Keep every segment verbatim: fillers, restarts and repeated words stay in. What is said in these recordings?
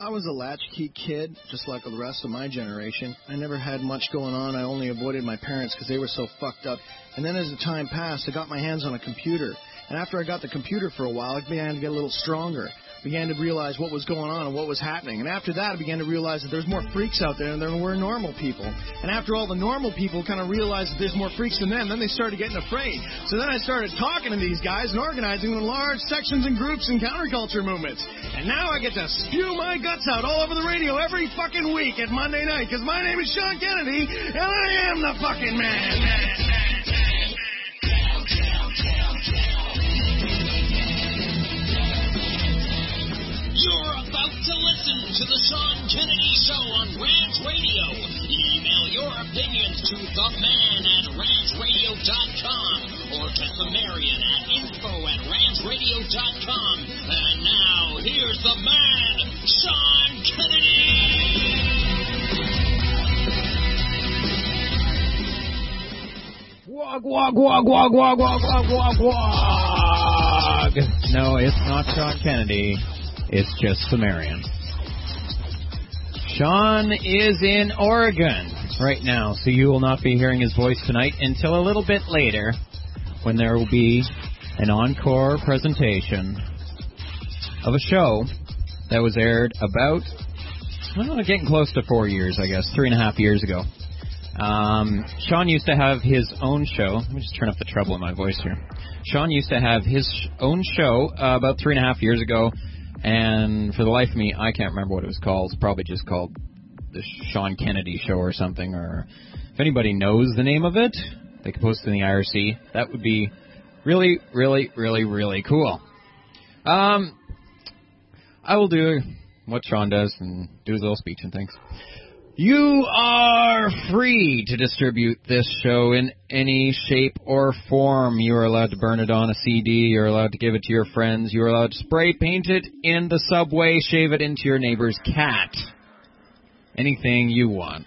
I was a latchkey kid, just like the rest of my generation. I never had much going on. I only avoided my parents because they were so fucked up. And then as the time passed, I got my hands on a computer. And after I got the computer for a while, it began to get a little stronger. Began to realize what was going on and what was happening. And after that, I began to realize that there's more freaks out there than there were normal people. And after all the normal people kind of realized that there's more freaks than them, then they started getting afraid. So then I started talking to these guys and organizing them in large sections and groups and counterculture movements. And now I get to spew my guts out all over the radio every fucking week at Monday night, because my name is Sean Kennedy, and I am the fucking man. man, man, man. You're about to listen to the Sean Kennedy Show on Rant Radio. Email your opinions to the man at rant radio dot com or to Sumerian at info at rant radio dot com. And now, here's the man, Sean Kennedy! Wog, wog, wog, wog, wog, wog, wog, wog, wog. No, it's not Sean Kennedy. It's just Sumerian. Sean is in Oregon right now, so you will not be hearing his voice tonight until a little bit later, when there will be an encore presentation of a show that was aired about, I don't know, getting close to four years, I guess, three and a half years ago. Um, Sean used to have his own show. Let me just turn up the treble in my voice here. Sean used to have his own show uh, about three and a half years ago. And for the life of me, I can't remember what it was called. It's probably just called the Sean Kennedy Show or something. Or if anybody knows the name of it, they can post it in the I R C. That would be really, really, really, really cool. Um, I will do what Sean does and do his little speech and things. You are free to distribute this show in any shape or form. You are allowed to burn it on a C D. You're allowed to give it to your friends. You're allowed to spray paint it in the subway, shave it into your neighbor's cat. Anything you want.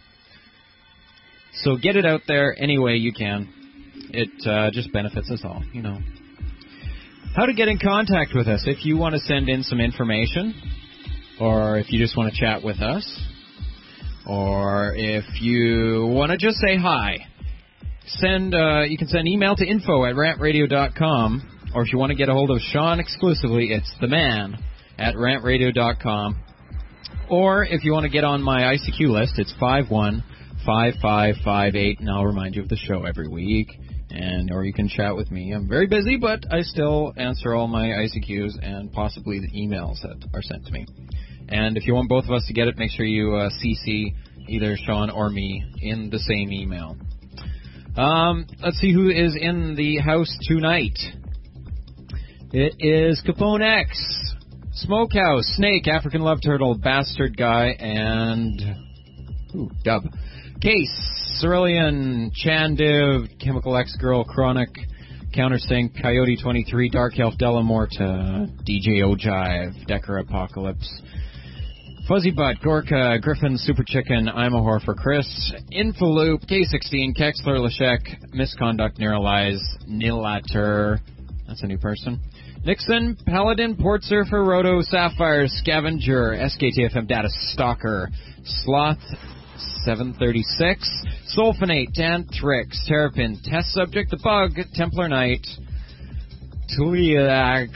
So get it out there any way you can. It uh, just benefits us all, you know. How to get in contact with us. If you want to send in some information, or if you just want to chat with us, or if you want to just say hi, send. Uh, you can send email to info at rant radio dot com. Or if you want to get a hold of Sean exclusively, it's the man at rant radio dot com. Or if you want to get on my I C Q list, it's five one five five five eight, and I'll remind you of the show every week. And or you can chat with me. I'm very busy, but I still answer all my I C Qs and possibly the emails that are sent to me. And if you want both of us to get it, make sure you uh, C C either Sean or me in the same email. Um, let's see who is in the house tonight. It is Capone X, Smokehouse, Snake, African Love Turtle, Bastard Guy, and ooh, Dub. Case, Cerulean, Chandiv, Chemical X Girl, Chronic, Countersink, Coyote twenty-three, Dark Elf, Delamorta, D J Ojive, Decker Apocalypse, Fuzzy Butt, Gorka, Griffin, Super Chicken, I'm a Whore for Chris, Infoloop, K sixteen, Kexler, Lashek, Misconduct, Neuralize, Nilater, that's a new person, Nixon, Paladin, Port Surfer, Roto, Sapphire, Scavenger, S K T F M Data Stalker, Sloth, seven thirty-six, Sulfonate, Dantrix, Terrapin, Test Subject, The Bug, Templar Knight, Tuliax,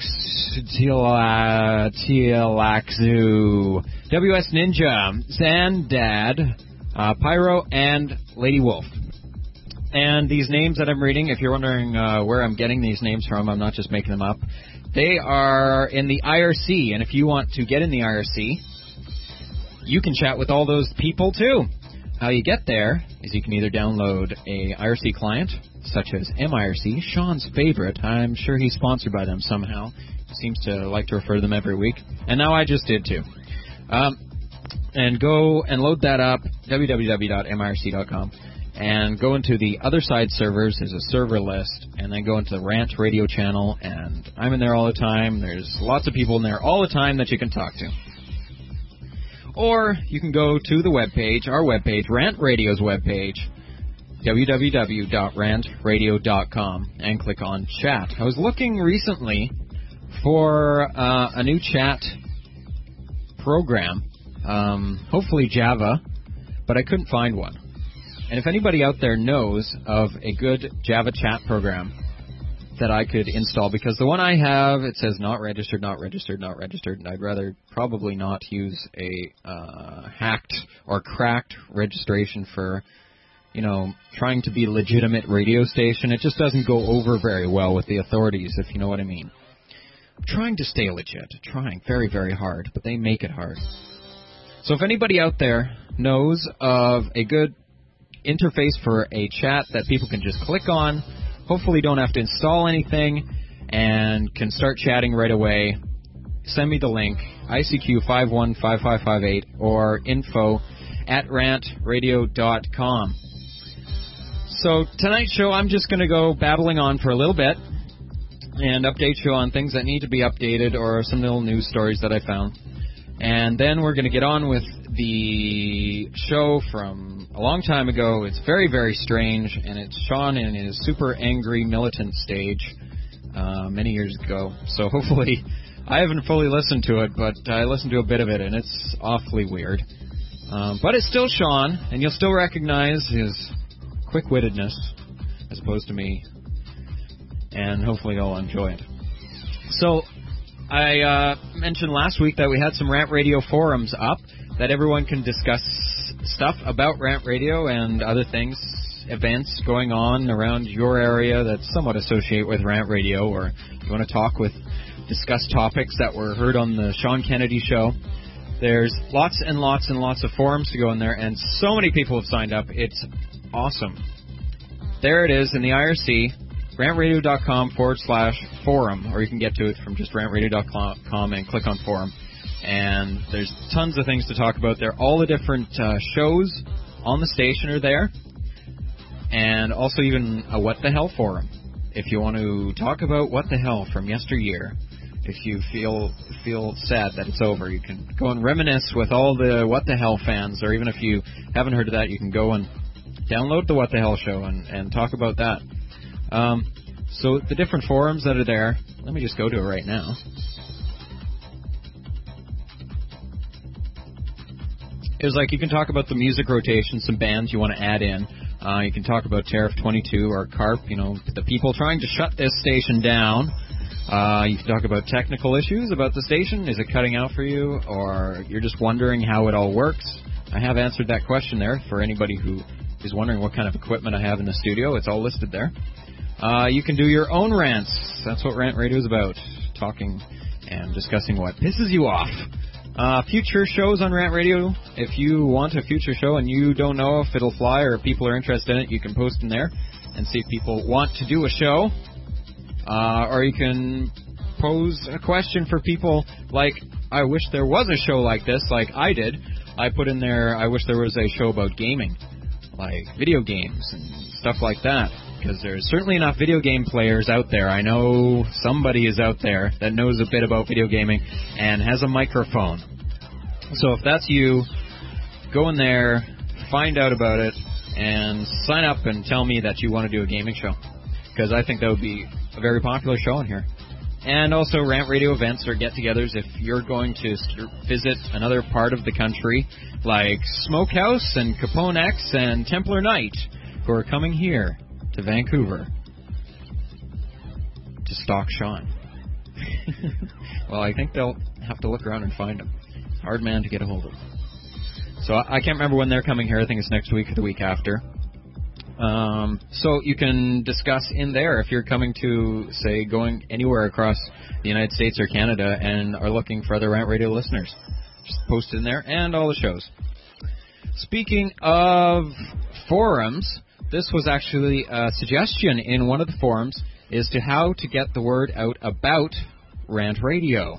Tilaxu, W S Ninja, Zandad, uh, Pyro, and Lady Wolf. And these names that I'm reading, if you're wondering uh, where I'm getting these names from, I'm not just making them up. They are in the I R C, and if you want to get in the I R C, you can chat with all those people too. How you get there is you can either download a I R C client, such as M I R C, Sean's favorite. I'm sure he's sponsored by them somehow. He seems to like to refer to them every week. And now I just did too. Um, and go and load that up, w w w dot m i r c dot com. And go into the other side servers. There's a server list. And then go into the Rant Radio channel. And I'm in there all the time. There's lots of people in there all the time that you can talk to. Or you can go to the webpage, our webpage, Rant Radio's webpage, w w w dot rant radio dot com, and click on chat. I was looking recently for uh, a new chat program, um, hopefully Java, but I couldn't find one. And if anybody out there knows of a good Java chat program that I could install, because the one I have, it says not registered, not registered, not registered, and I'd rather probably not use a uh, hacked or cracked registration for, you know, trying to be a legitimate radio station. It just doesn't go over very well with the authorities, if you know what I mean. I'm trying to stay legit, trying very, very hard, but they make it hard. So if anybody out there knows of a good interface for a chat that people can just click on, hopefully don't have to install anything, and can start chatting right away, send me the link, I C Q five one five five five eight or info at rant radio dot com. So tonight's show, I'm just going to go babbling on for a little bit and update you on things that need to be updated or some little news stories that I found. And then we're going to get on with the show from a long time ago. It's very, very strange, and it's Sean in his super angry militant stage uh, many years ago. So hopefully, I haven't fully listened to it, but I listened to a bit of it, and it's awfully weird. Um, but it's still Sean, and you'll still recognize his quick-wittedness as opposed to me, and hopefully you'll enjoy it. So I uh, mentioned last week that we had some Rant Radio forums up that everyone can discuss stuff about Rant Radio and other things, events going on around your area that somewhat associate with Rant Radio, or you want to talk with, discuss topics that were heard on the Sean Kennedy Show. There's lots and lots and lots of forums to go in there, and so many people have signed up. It's awesome. There it is in the I R C, rantradio.com forward slash forum, or you can get to it from just rantradio dot com and click on forum. And there's tons of things to talk about there. All the different uh, shows on the station are there, and also even a What the Hell forum. If you want to talk about What the Hell from yesteryear, if you feel feel sad that it's over, you can go and reminisce with all the What the Hell fans, or even if you haven't heard of that, you can go and download the What the Hell show and, and talk about that. Um, so the different forums that are there, let me just go to it right now. It's like you can talk about the music rotation, some bands you want to add in. Uh, you can talk about Tariff twenty-two or CARP, you know, the people trying to shut this station down. Uh, you can talk about technical issues about the station. Is it cutting out for you, or you're just wondering how it all works? I have answered that question there for anybody who is wondering what kind of equipment I have in the studio. It's all listed there. Uh, you can do your own rants. That's what Rant Radio is about, talking and discussing what pisses you off. Uh, future shows on Rant Radio. If you want a future show and you don't know if it'll fly or if people are interested in it, you can post in there and see if people want to do a show. Uh, or you can pose a question for people like, I wish there was a show like this, like I did. I put in there, I wish there was a show about gaming, like video games and stuff like that. Because there's certainly enough video game players out there. I know somebody is out there that knows a bit about video gaming and has a microphone. So if that's you, go in there, find out about it, and sign up and tell me that you want to do a gaming show. Because I think that would be a very popular show in here. And also Rant Radio events or get-togethers if you're going to visit another part of the country, like Smokehouse and Capone X and Templar Knight, who are coming here to Vancouver to stalk Sean. Well, I think they'll have to look around and find him. Hard man to get a hold of. So I can't remember when they're coming here. I think it's next week or the week after. Um, so you can discuss in there if you're coming to, say, going anywhere across the United States or Canada and are looking for other Rant Radio listeners. Just post it in there and all the shows. Speaking of forums, this was actually a suggestion in one of the forums is to how to get the word out about Rant Radio.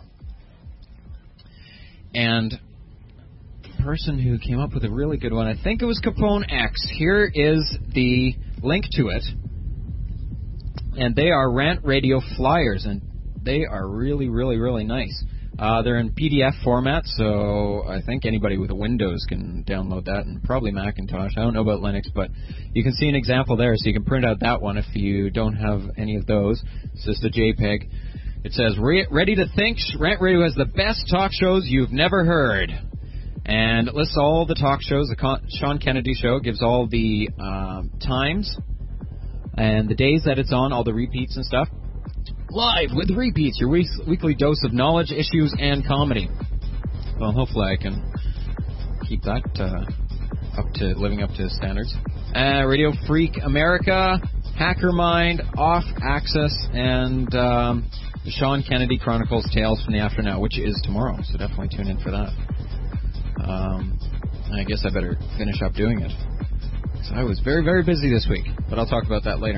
And the person who came up with a really good one, I think it was Capone X. Here is the link to it. And they are Rant Radio flyers, and they are really, really, really nice. Uh, they're in P D F format, so I think anybody with a Windows can download that, and probably Macintosh. I don't know about Linux, but you can see an example there, so you can print out that one if you don't have any of those. It's just a JPEG. It says, Re- ready to think, Rant Radio has the best talk shows you've never heard. And it lists all the talk shows. The Con- Sean Kennedy Show gives all the um, times and the days that it's on, all the repeats and stuff. Live with repeats, your week- weekly dose of knowledge, issues, and comedy. Well, hopefully I can keep that uh, up to living up to standards. Uh, Radio Freak America, Hacker Mind, Off Access, and um, the Sean Kennedy Chronicles Tales from the After Now, which is tomorrow, so definitely tune in for that. Um, I guess I better finish up doing it. So I was very, very busy this week, but I'll talk about that later.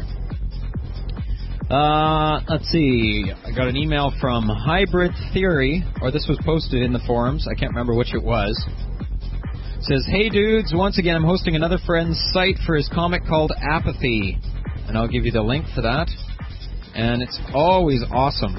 Uh, let's see. I got an email from Hybrid Theory, or this was posted in the forums. I can't remember which it was. It says, hey dudes, once again I'm hosting another friend's site for his comic called Apathy. And I'll give you the link for that. And it's always awesome.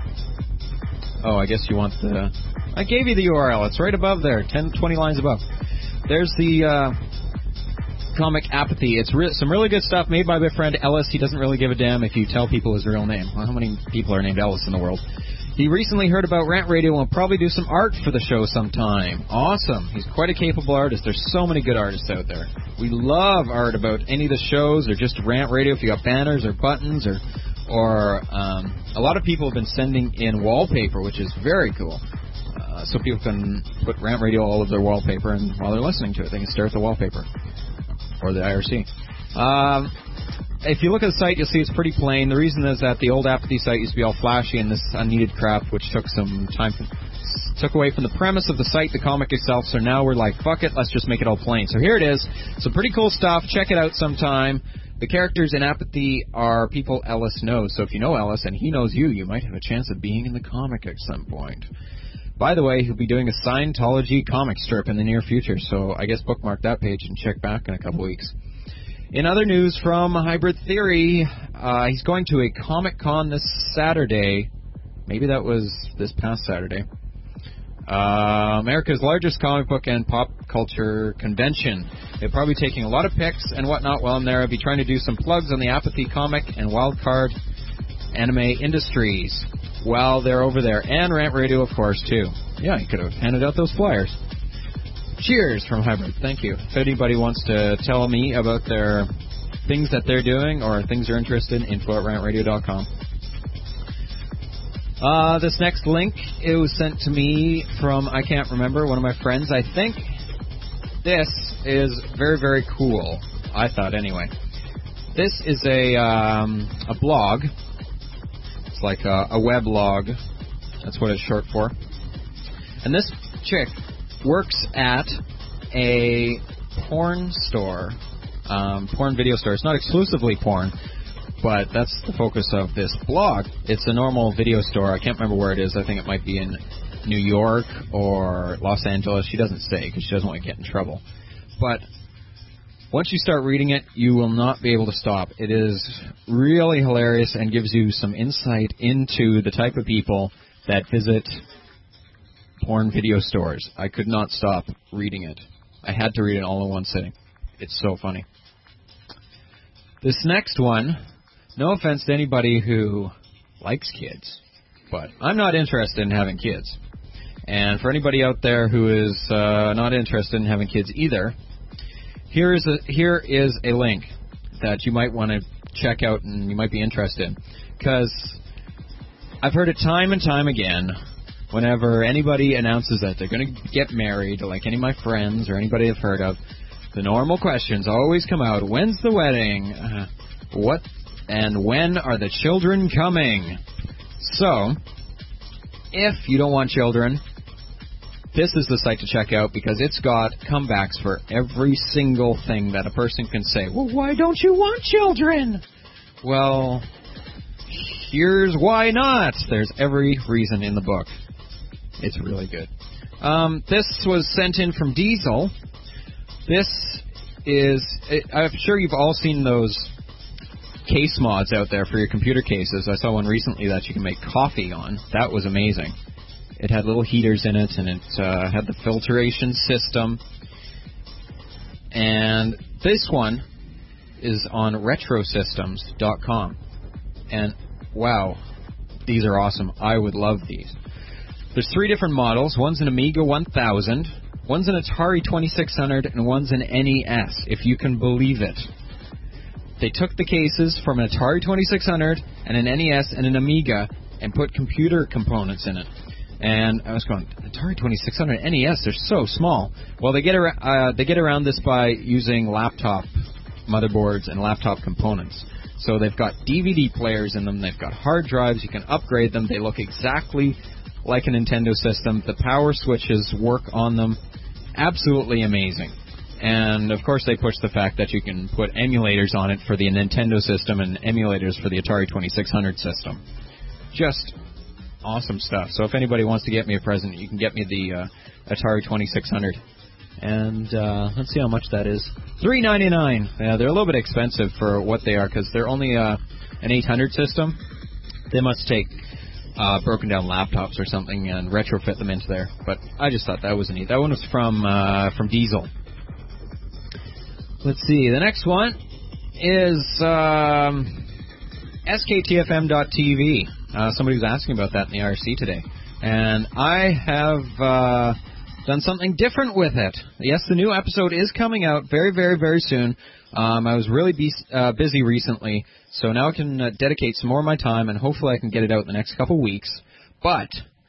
Oh, I guess you want the... I gave you the U R L. It's right above there, ten, twenty lines above. There's the... Uh, comic Apathy. It's re- some really good stuff made by my friend Ellis. He doesn't really give a damn if you tell people his real name. Well, how many people are named Ellis in the world? He recently heard about Rant Radio and will probably do some art for the show sometime. Awesome. He's quite a capable artist. There's so many good artists out there. We love art about any of the shows or just Rant Radio if you got banners or buttons or or um, a lot of people have been sending in wallpaper, which is very cool. Uh, so people can put Rant Radio all over their wallpaper, and while they're listening to it, they can stare at the wallpaper. Or the I R C. Um, if you look at the site, you'll see it's pretty plain. The reason is that the old Apathy site used to be all flashy and this unneeded crap, which took some time, from, took away from the premise of the site, the comic itself. So now we're like, fuck it, let's just make it all plain. So here it is. Some pretty cool stuff. Check it out sometime. The characters in Apathy are people Ellis knows. So if you know Ellis and he knows you, you might have a chance of being in the comic at some point. By the way, he'll be doing a Scientology comic strip in the near future, so I guess bookmark that page and check back in a couple weeks. In other news from Hybrid Theory, uh, he's going to a Comic-Con this Saturday. Maybe that was this past Saturday. Uh, America's largest comic book and pop culture convention. They're probably taking a lot of pics and whatnot while I'm there. I'll be trying to do some plugs on the Apathy comic and Wildcard anime industries while they're over there. And Rant Radio, of course, too. Yeah, you could have handed out those flyers. Cheers from Hybrid. Thank you. If anybody wants to tell me about their things that they're doing or things they're interested in, info at rant radio dot com. Uh, this next link, it was sent to me from, I can't remember, one of my friends. I think this is very, very cool. I thought, anyway. This is a um, a blog. It's like a, a weblog. That's what it's short for. And this chick works at a porn store, um, porn video store. It's not exclusively porn, but that's the focus of this blog. It's a normal video store. I can't remember where it is. I think it might be in New York or Los Angeles. She doesn't say because she doesn't want to get in trouble. But once you start reading it, you will not be able to stop. It is really hilarious and gives you some insight into the type of people that visit porn video stores. I could not stop reading it. I had to read it all in one sitting. It's so funny. This next one, no offense to anybody who likes kids, but I'm not interested in having kids. And for anybody out there who is uh, not interested in having kids either, here is a here is a link that you might want to check out and you might be interested in. Because I've heard it time and time again. Whenever anybody announces that they're going to get married, like any of my friends or anybody I've heard of, the normal questions always come out. When's the wedding? Uh, what and when are the children coming? So, if you don't want children, this is the site to check out because it's got comebacks for every single thing that a person can say. Well, why don't you want children? Well, here's why not. There's every reason in the book. It's really good. Um, this was sent in from Diesel. This is, I'm sure you've all seen those case mods out there for your computer cases. I saw one recently that you can make coffee on. That was amazing. It had little heaters in it, and it uh, had the filtration system. And this one is on retro systems dot com. And, wow, These are awesome. I would love these. There's three different models. One's an Amiga one thousand, one's an Atari twenty-six hundred, and one's an N E S, if you can believe it. They took the cases from an Atari twenty-six hundred and an N E S and an Amiga and put computer components in it. And I was going, Atari twenty-six hundred, N E S, they're so small. Well, they get, ar- uh, they get around this by using laptop motherboards and laptop components. So they've got D V D players in them, they've got hard drives, you can upgrade them, they look exactly like a Nintendo system. The power switches work on them. Absolutely amazing. And, of course, they push the fact that you can put emulators on it for the Nintendo system and emulators for the Atari twenty-six hundred system. Just awesome stuff. So if anybody wants to get me a present, you can get me the uh, Atari twenty-six hundred. And uh, let's see how much that is. three ninety-nine. Yeah, they're a little bit expensive for what they are because they're only uh, an eight hundred system. They must take uh, broken down laptops or something and retrofit them into there. But I just thought that was neat. That one was from uh, from Diesel. Let's see. The next one is um, S K T F M dot T V. Uh, somebody was asking about that in the I R C today. And I have uh, done something different with it. Yes, the new episode is coming out very, very, very soon. Um, I was really be- uh, busy recently, so now I can uh, dedicate some more of my time, and hopefully I can get it out in the next couple weeks. But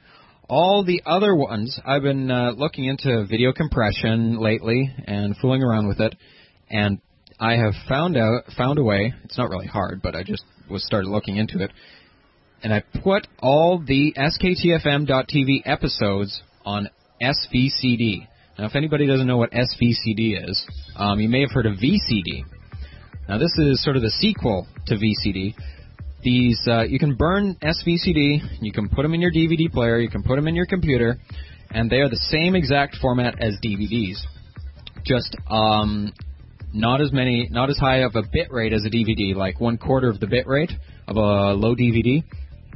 all the other ones, I've been uh, looking into video compression lately and fooling around with it, and I have found out found a way. It's not really hard, but I just was started looking into it. And I put all the S K T F M dot T V episodes on S V C D. Now, if anybody doesn't know what S V C D is, um, you may have heard of V C D. Now, this is sort of the sequel to V C D. These uh, you can burn S V C D, you can put them in your D V D player, you can put them in your computer, and they are the same exact format as D V Ds. Just um, not as many, not as high of a bit rate as a D V D, like one quarter of the bit rate of a low D V D.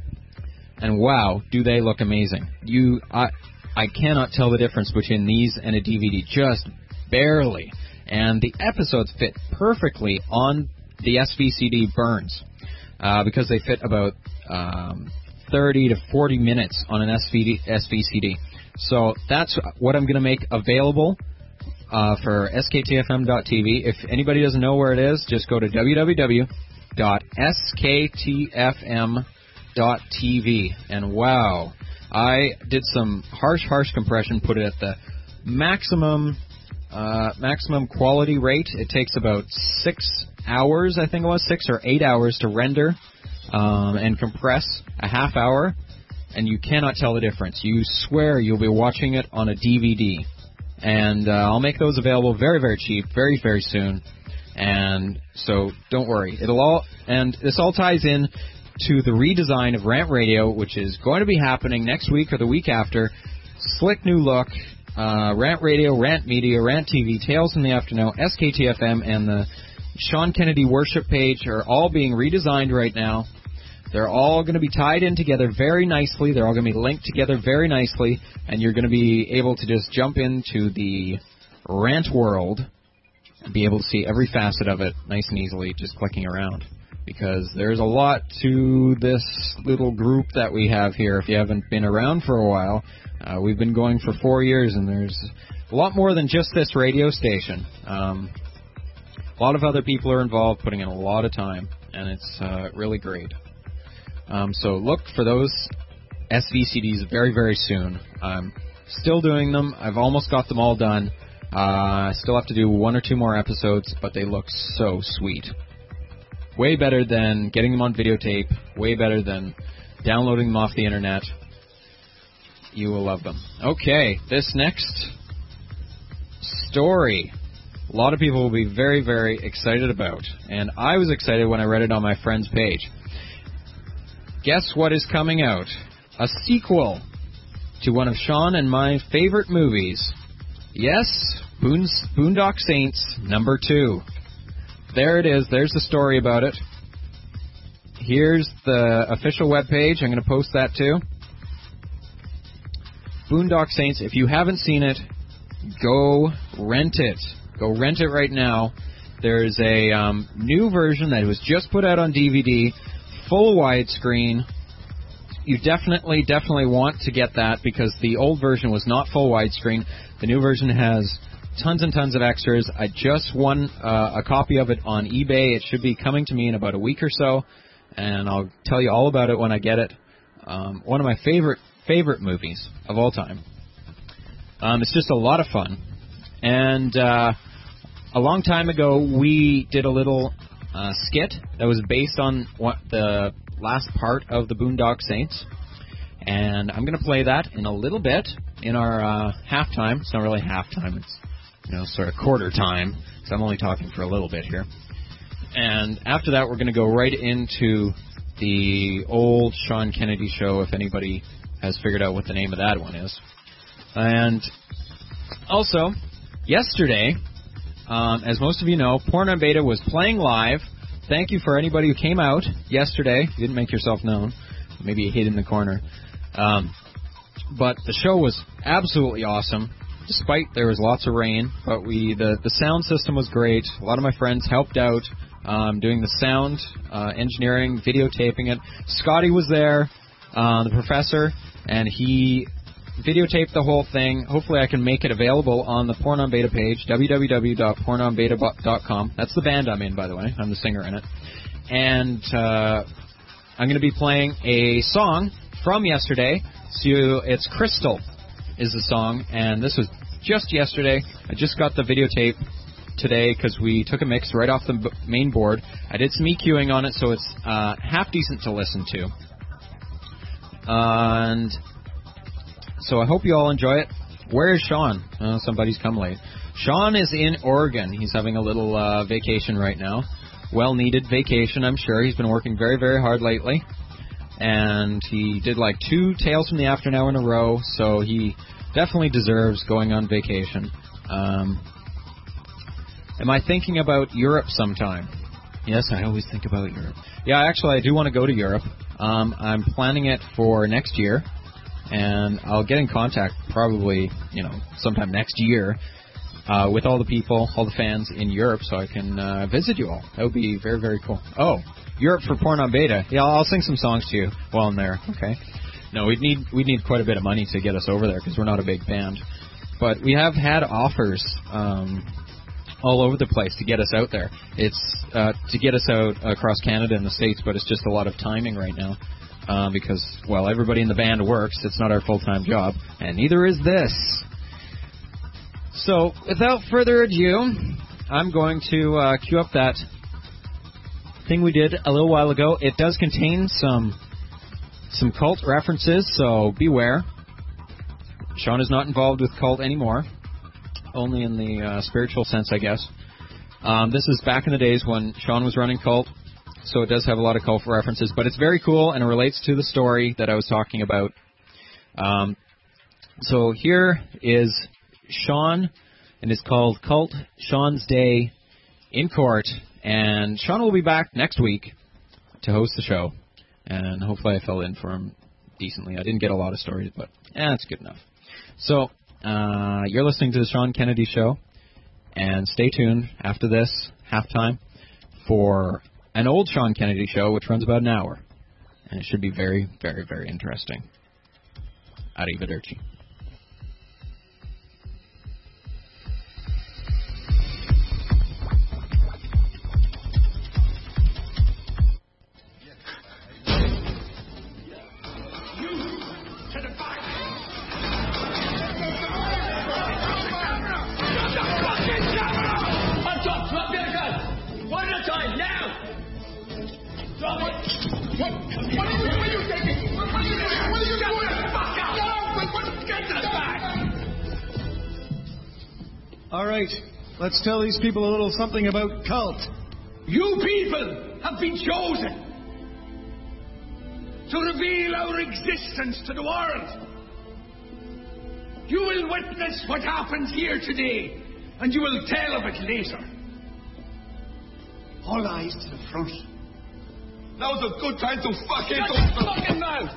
And wow, do they look amazing. You, I, I cannot tell the difference between these and a D V D, just barely. And the episodes fit perfectly on the S V C D burns, uh, because they fit about um, thirty to forty minutes on an S V C D. So that's what I'm going to make available uh, for S K T F M dot T V. If anybody doesn't know where it is, just go to w w w dot S K T F M dot T V. And wow, I did some harsh, harsh compression, put it at the maximum uh, maximum quality rate. It takes about six hours, I think it was, six or eight hours to render um, and compress a half hour, and you cannot tell the difference. You swear you'll be watching it on a D V D. And uh, I'll make those available very, very cheap, very, very soon. And so don't worry. It'll all, and this all ties in to the redesign of Rant Radio, which is going to be happening next week or the week after. Slick new look. Uh, Rant Radio, Rant Media, Rant T V, Tales in the Afternoon, S K T F M, and the Sean Kennedy worship page are all being redesigned right now. They're all going to be tied in together very nicely. They're all going to be linked together very nicely, and you're going to be able to just jump into the Rant world and be able to see every facet of it nice and easily just clicking around. Because there's a lot to this little group that we have here. If you haven't been around for a while, uh, we've been going for four years, and there's a lot more than just this radio station. Um, a lot of other people are involved, putting in a lot of time, and it's uh, really great. Um, so look for those S V C Ds very, very soon. I'm still doing them. I've almost got them all done. Uh, I still have to do one or two more episodes, but they look so sweet. Way better than getting them on videotape. Way better than downloading them off the internet. You will love them. Okay, this next story, a lot of people will be very, very excited about. And I was excited when I read it on my friend's page. Guess what is coming out? A sequel to one of Sean and my favorite movies. Yes, Boon- Boondock Saints number two. There it is. There's the story about it. Here's the official webpage. I'm going to post that too. Boondock Saints. If you haven't seen it, go rent it. Go rent it right now. There's a um, new version that was just put out on D V D, full widescreen. you definitely, definitely want to get that because the old version was not full widescreen. The new version has tons and tons of extras. I just won uh, a copy of it on eBay. It should be coming to me in about a week or so, and I'll tell you all about it when I get it. Um, one of my favorite favorite movies of all time. Um, it's just a lot of fun. And uh, a long time ago, we did a little uh, skit that was based on what the last part of the Boondock Saints. And I'm going to play that in a little bit in our uh, halftime. It's not really halftime. It's, you know, sort of quarter time, because I'm only talking for a little bit here. And after that, we're going to go right into the old Sean Kennedy show, if anybody has figured out what the name of that one is. And also, yesterday, um, as most of you know, Porn on Beta was playing live. Thank you for anybody who came out yesterday. You didn't make yourself known. Maybe you hid in the corner. Um, but the show was absolutely awesome, despite there was lots of rain. But we the, the sound system was great. A lot of my friends helped out um, doing the sound, uh, engineering, videotaping it. Scotty was there, uh, the professor, and he videotaped the whole thing. Hopefully I can make it available on the Porn on Beta page, w w w dot porn on beta dot com. That's the band I'm in, by the way. I'm the singer in it. And uh, I'm going to be playing a song from yesterday. So it's Crystal is the song, and this was just yesterday. I just got the videotape today because we took a mix right off the b- main board. I did some EQing on it, so it's uh, half decent to listen to. Uh, and so I hope you all enjoy it. Where is Sean? Oh, somebody's come late. Sean is in Oregon. He's having a little uh, vacation right now. Well-needed vacation, I'm sure. He's been working very, very hard lately. And he did like two Tales from the After Now in a row, so he definitely deserves going on vacation. Um, am I thinking about Europe sometime? Yes, I always think about Europe. Yeah, actually, I do want to go to Europe. Um, I'm planning it for next year, and I'll get in contact probably, you know, sometime next year uh, with all the people, all the fans in Europe, so I can uh, visit you all. That would be very, very cool. Oh, Europe for Porn on Beta. Yeah, I'll sing some songs to you while I'm there. Okay. No, we'd need we'd need quite a bit of money to get us over there because we're not a big band. But we have had offers um, all over the place to get us out there. It's uh, to get us out across Canada and the States, but it's just a lot of timing right now uh, because, well, everybody in the band works. It's not our full-time job, and neither is this. So, without further ado, I'm going to uh, cue up that thing we did a little while ago. It does contain some some cult references, so beware. Sean is not involved with cult anymore, only in the uh, spiritual sense, I guess. Um, this is back in the days when Sean was running cult, so it does have a lot of cult references, but it's very cool, and it relates to the story that I was talking about. Um, so here is Sean, and it's called Cult Sean's Day in Court. And Sean will be back next week to host the show. And hopefully I filled in for him decently. I didn't get a lot of stories, but eh, that's good enough. So, uh, you're listening to the Sean Kennedy Show. And stay tuned after this, halftime, for an old Sean Kennedy show, which runs about an hour. And it should be very, very, very interesting. Arrivederci. All right, let's tell these people a little something about cult. You people have been chosen to reveal our existence to the world. You will witness what happens here today, and you will tell of it later. All eyes to the front. Now's a good time to fuck it. Shut your fucking mouth!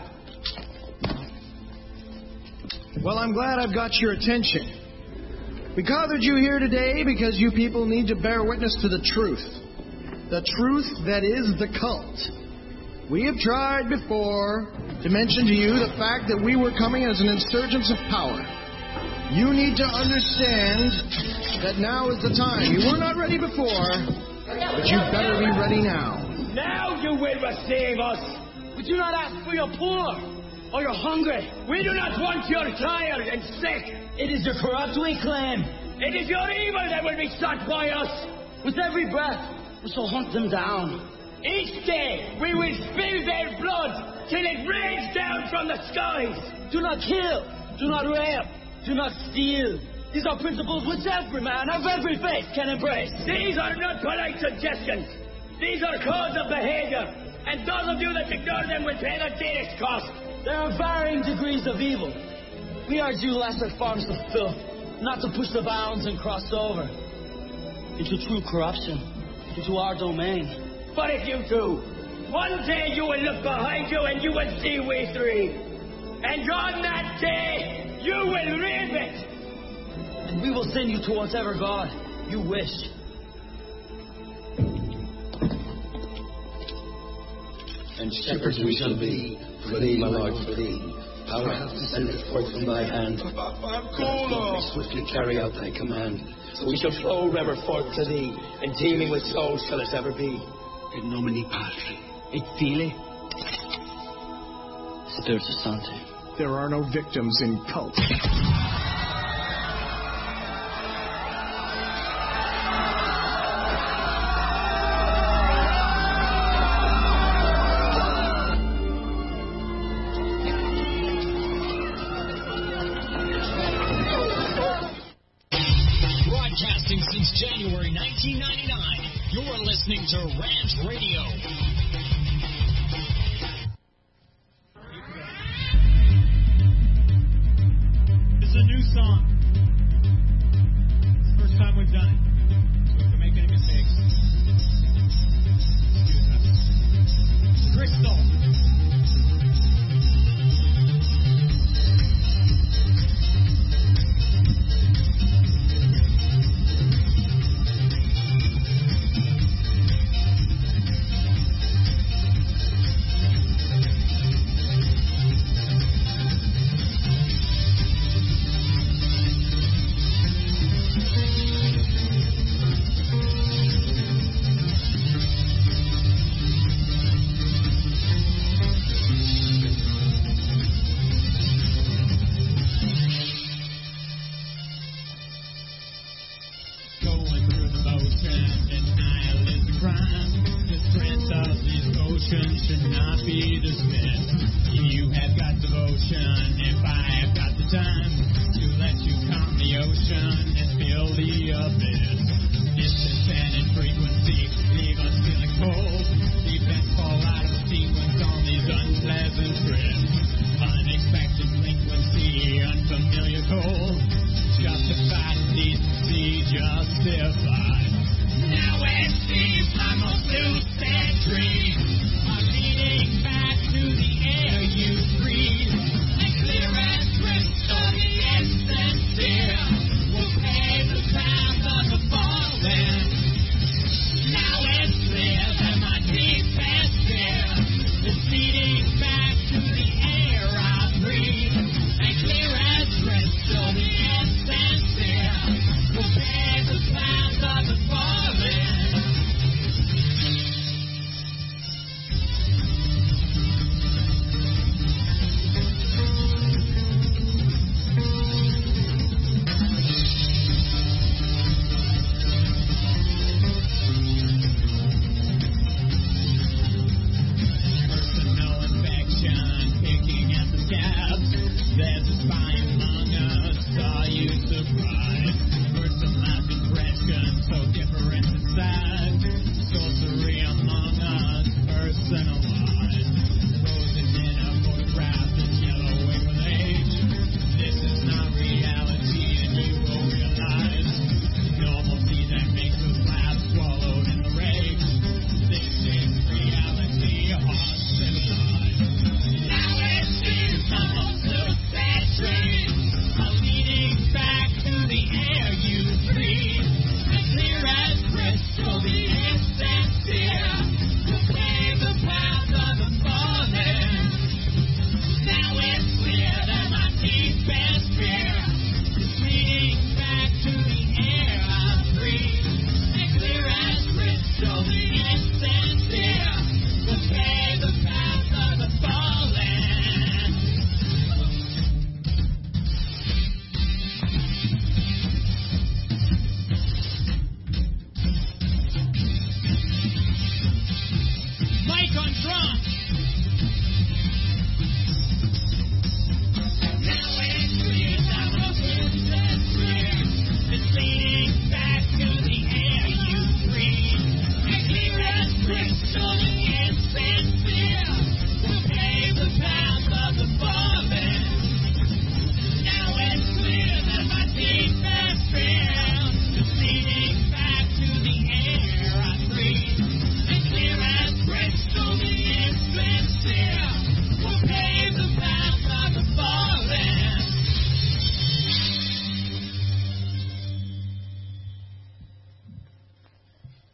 Well, I'm glad I've got your attention. We gathered you here today because you people need to bear witness to the truth. The truth that is the cult. We have tried before, to mention to you the fact that we were coming as an insurgence of power. You need to understand that now is the time. You were not ready before, but you better be ready now. Now you will receive us. We do not ask for your poor or your hungry. We do not want your tired and sick. It is your corrupt we claim. It is your evil that will be sought by us. With every breath, we shall hunt them down. Each day, we will spill their blood till it rains down from the skies. Do not kill. Do not rape. Do not steal. These are principles which every man of every faith can embrace. These are not polite suggestions. These are codes of behavior. And those of you that ignore them will pay the dearest cost. There are varying degrees of evil. We urge you, lesser forms of filth, not to push the bounds and cross over into true corruption, into our domain. But if you do, one day you will look behind you and you will see we three. And on that day, you will reap it. And we will send you to whatever God you wish. And shepherds we shall be, for thee, my Lord, for thee. Power hath descended forth from thy hand. We swiftly carry out thy command. So we shall flow river forth to thee, and teeming with souls shall it ever be. In nomine Patri, et Filii, Spiritus Sancti. There are no victims in cults. Broadcasting since January nineteen ninety-nine, you're listening to Rant Radio. It's a new song. It's the first time we've done it, so if we make any mistakes, excuse us. Crystal.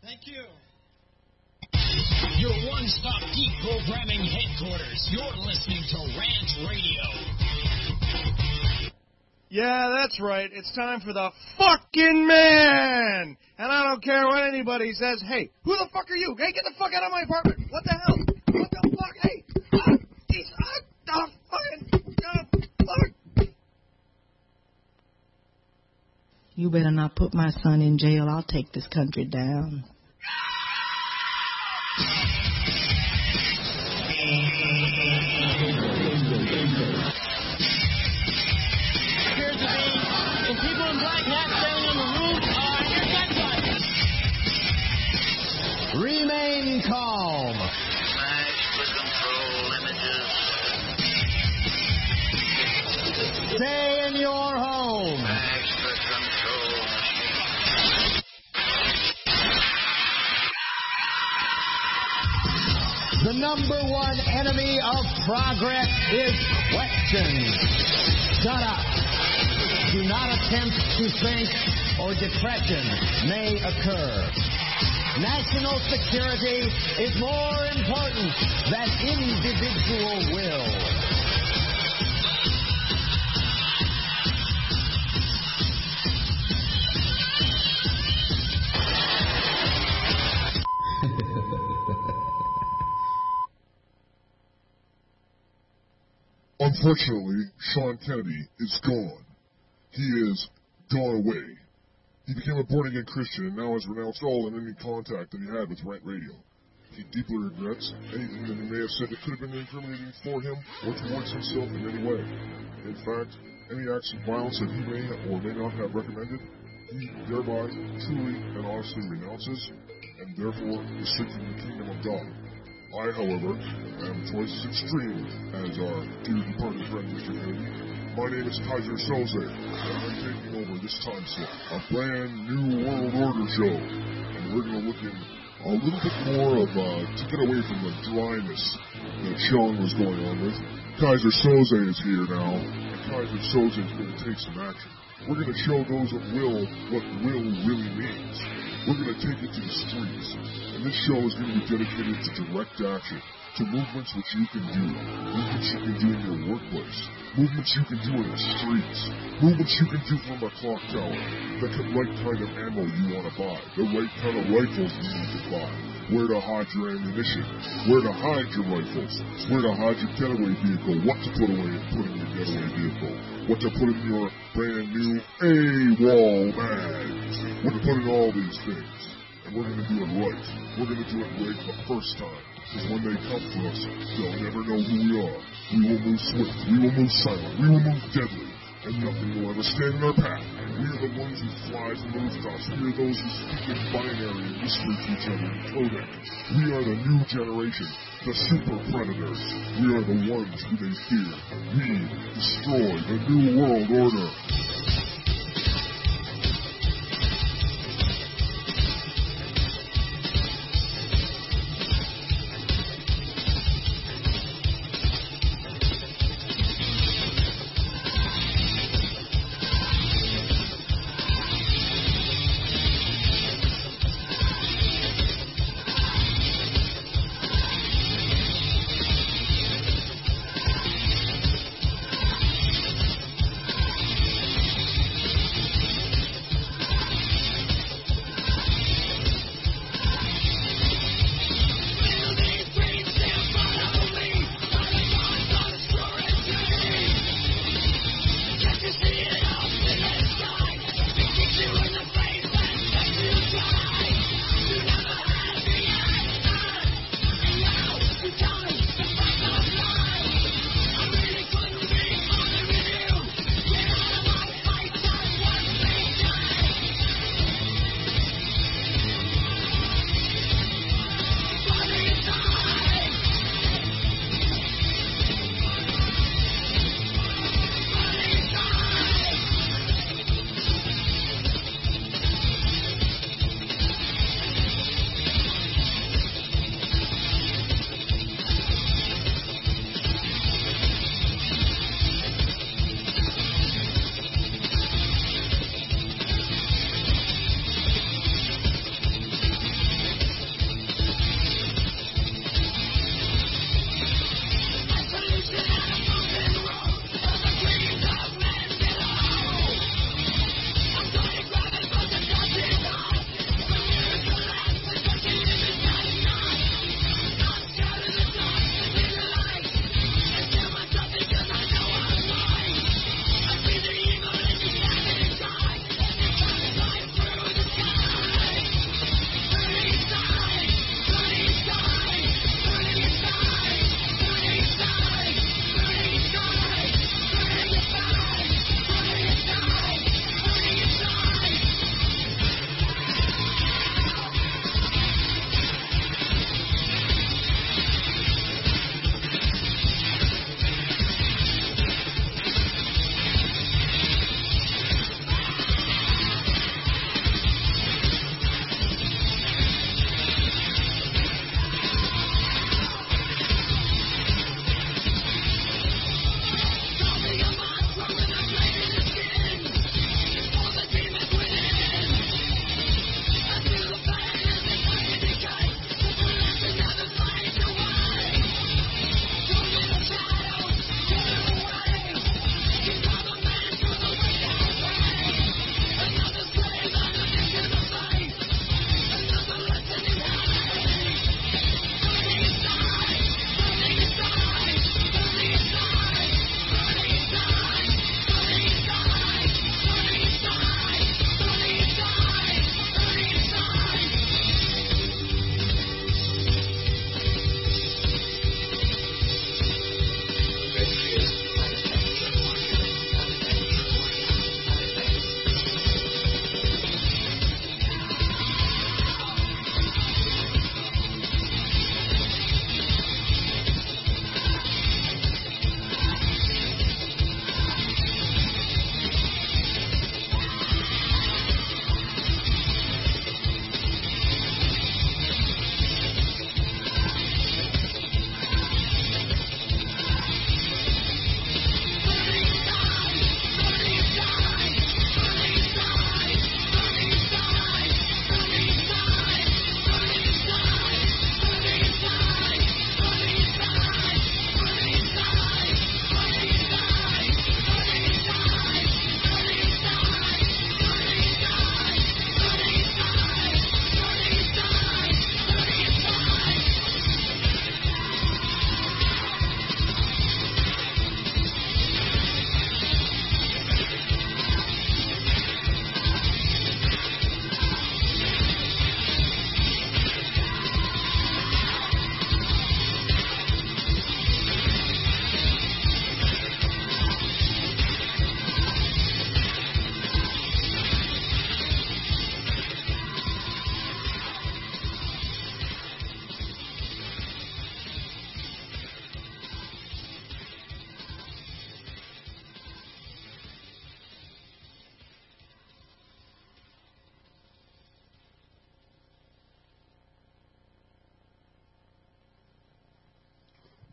Thank you. Your one-stop geek programming headquarters. You're listening to Rant Radio. Yeah, that's right. It's time for the fucking man! And I don't care what anybody says. Hey, who the fuck are you? Hey, get the fuck out of my apartment! What the hell? What the fuck? Hey! Ah, geez, ah, the fucking... ah, fuck! You better not put my son in jail. I'll take this country down. And people in black hats standing on the roof are your gun buttons. Remain calm. Mash for control images. Stay in your home. Mash for control machine. The number one enemy of progress is questions. Shut up. Do not attempt to think, or depression may occur. National security is more important than individual will. Unfortunately, Sean Kennedy is gone. He is gone away. He became a born-again Christian and now has renounced all and any contact that he had with Rant Radio. He deeply regrets anything that he may have said that could have been incriminating for him or towards himself in any way. In fact, any acts of violence that he may or may not have recommended, he thereby truly and honestly renounces and therefore is seeking the kingdom of God. I, however, am twice as extreme as our dear departed friend, Mister Kennedy. My name is Kaiser Soze, and I'm taking over this time slot, a brand new World Order show, and we're going to look in a little bit more of, uh, to get away from the dryness that Sean was going on with. Kaiser Soze is here now, and Kaiser Soze is going to take some action. We're going to show those that will what will really means. We're going to take it to the streets, and this show is going to be dedicated to direct action, to movements which you can do, movements you can do in your workplace, movements you can do in the streets, movements you can do from a clock tower, the right kind of ammo you want to buy, the right kind of rifles you need to buy, where to hide your ammunition, where to hide your rifles, where to hide your getaway vehicle, what to put away and put in your getaway vehicle, what to put in your brand new AWOL bag, what to put in all these things. And we're going to do it right. We're going to do it right the first time. Because when they come for us, they'll never know who we are. We will move swift. We will move silent. We will move deadly. And nothing will ever stand in our path. We are the ones who fly from the rooftops. We are those who speak in binary and whisper to each other in codec. We are the new generation, the super predators. We are the ones who they fear. We destroy the new world order.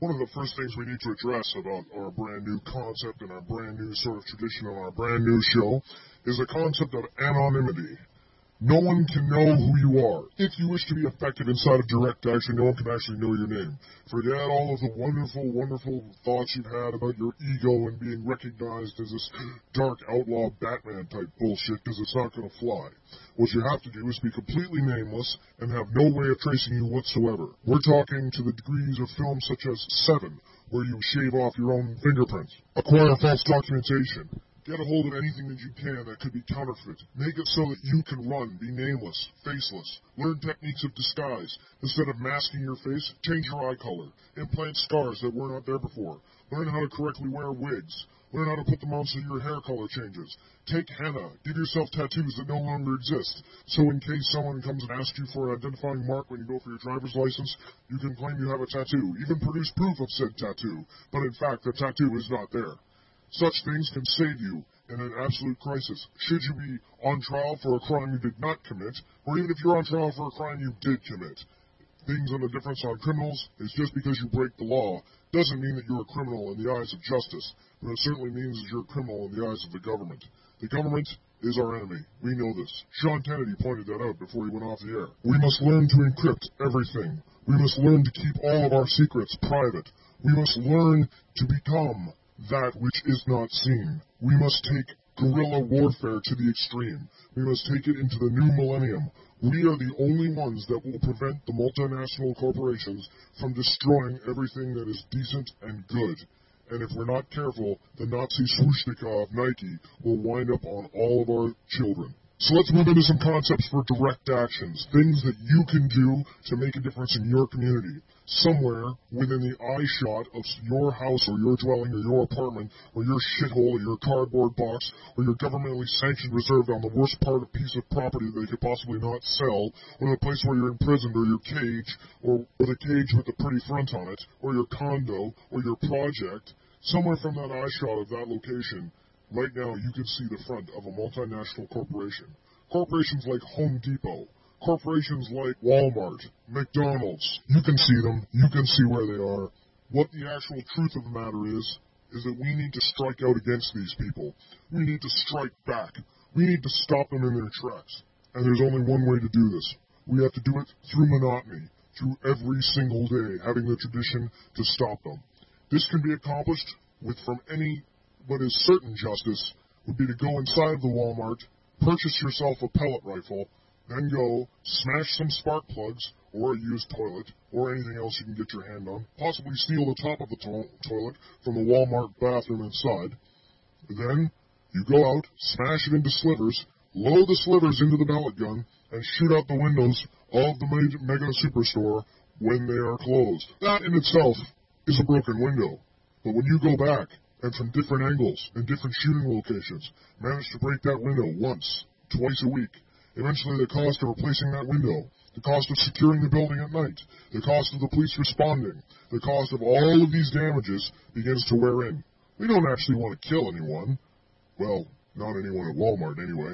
One of the first things we need to address about our brand new concept and our brand new sort of tradition on our brand new show is the concept of anonymity. No one can know who you are. If you wish to be effective inside of direct action, no one can actually know your name. Forget all of the wonderful, wonderful thoughts you've had about your ego and being recognized as this dark outlaw Batman type bullshit, because it's not going to fly. What you have to do is be completely nameless and have no way of tracing you whatsoever. We're talking to the degrees of films such as Seven, where you shave off your own fingerprints, acquire false documentation, get a hold of anything that you can that could be counterfeit. Make it so that you can run, be nameless, faceless. Learn techniques of disguise. Instead of masking your face, change your eye color. Implant scars that were not there before. Learn how to correctly wear wigs. Learn how to put them on so your hair color changes. Take henna. Give yourself tattoos that no longer exist. So in case someone comes and asks you for an identifying mark when you go for your driver's license, you can claim you have a tattoo. Even produce proof of said tattoo. But in fact, the tattoo is not there. Such things can save you in an absolute crisis. Should you be on trial for a crime you did not commit, or even if you're on trial for a crime you did commit, things on the difference on criminals is just because you break the law doesn't mean that you're a criminal in the eyes of justice, but it certainly means that you're a criminal in the eyes of the government. The government is our enemy. We know this. Sean Kennedy pointed that out before he went off the air. We must learn to encrypt everything. We must learn to keep all of our secrets private. We must learn to become that which is not seen. We must take guerrilla warfare to the extreme. We must take it into the new millennium. We are the only ones that will prevent the multinational corporations from destroying everything that is decent and good. And if we're not careful, the Nazi swastika of Nike will wind up on all of our children. So let's move into some concepts for direct actions, things that you can do to make a difference in your community. Somewhere within the eye shot of your house or your dwelling or your apartment or your shithole or your cardboard box or your governmentally sanctioned reserve on the worst part of piece of property that they could possibly not sell, or the place where you're imprisoned or your cage or, or the cage with the pretty front on it or your condo or your project, somewhere from that eye shot of that location, right now you can see the front of a multinational corporation. Corporations like Home Depot, corporations like Walmart, McDonald's, you can see them, you can see where they are. What the actual truth of the matter is, is that we need to strike out against these people. We need to strike back. We need to stop them in their tracks. And there's only one way to do this. We have to do it through monotony, through every single day, having the tradition to stop them. This can be accomplished with from any, what is certain justice, would be to go inside of the Walmart, purchase yourself a pellet rifle, then go smash some spark plugs, or a used toilet, or anything else you can get your hand on, possibly steal the top of the to- toilet from the Walmart bathroom inside. Then you go out, smash it into slivers, load the slivers into the pellet gun, and shoot out the windows of the mega superstore when they are closed. That in itself is a broken window. But when you go back, and from different angles and different shooting locations, manage to break that window once, twice a week, eventually the cost of replacing that window, the cost of securing the building at night, the cost of the police responding, the cost of all of these damages begins to wear in. We don't actually want to kill anyone. Well, not anyone at Walmart anyway.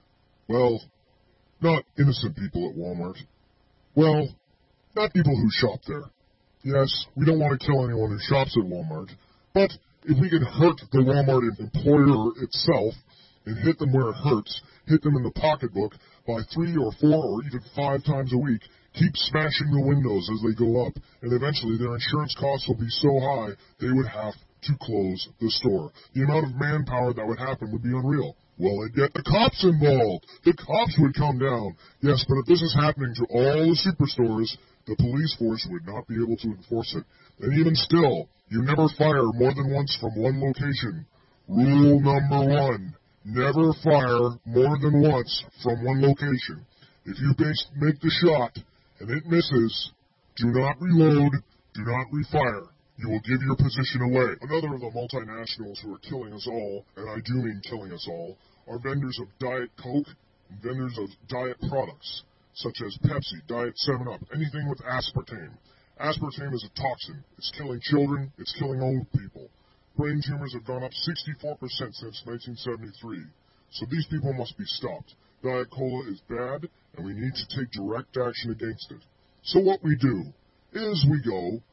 Well, not innocent people at Walmart. Well, not people who shop there. Yes, we don't want to kill anyone who shops at Walmart, but if we can hurt the Walmart employer itself and hit them where it hurts, hit them in the pocketbook by three or four or even five times a week, keep smashing the windows as they go up, and eventually their insurance costs will be so high they would have to close the store. The amount of manpower that would happen would be unreal. Well, they'd get the cops involved. The cops would come down. Yes, but if this is happening to all the superstores, the police force would not be able to enforce it. And even still, you never fire more than once from one location. Rule number one, never fire more than once from one location. If you base, make the shot and it misses, do not reload, do not refire. You will give your position away. Another of the multinationals who are killing us all, and I do mean killing us all, are vendors of Diet Coke and vendors of diet products, such as Pepsi, Diet seven up, anything with aspartame. Aspartame is a toxin. It's killing children. It's killing old people. Brain tumors have gone up sixty-four percent since nineteen seventy-three. So these people must be stopped. Diet Cola is bad, and we need to take direct action against it. So what we do is we go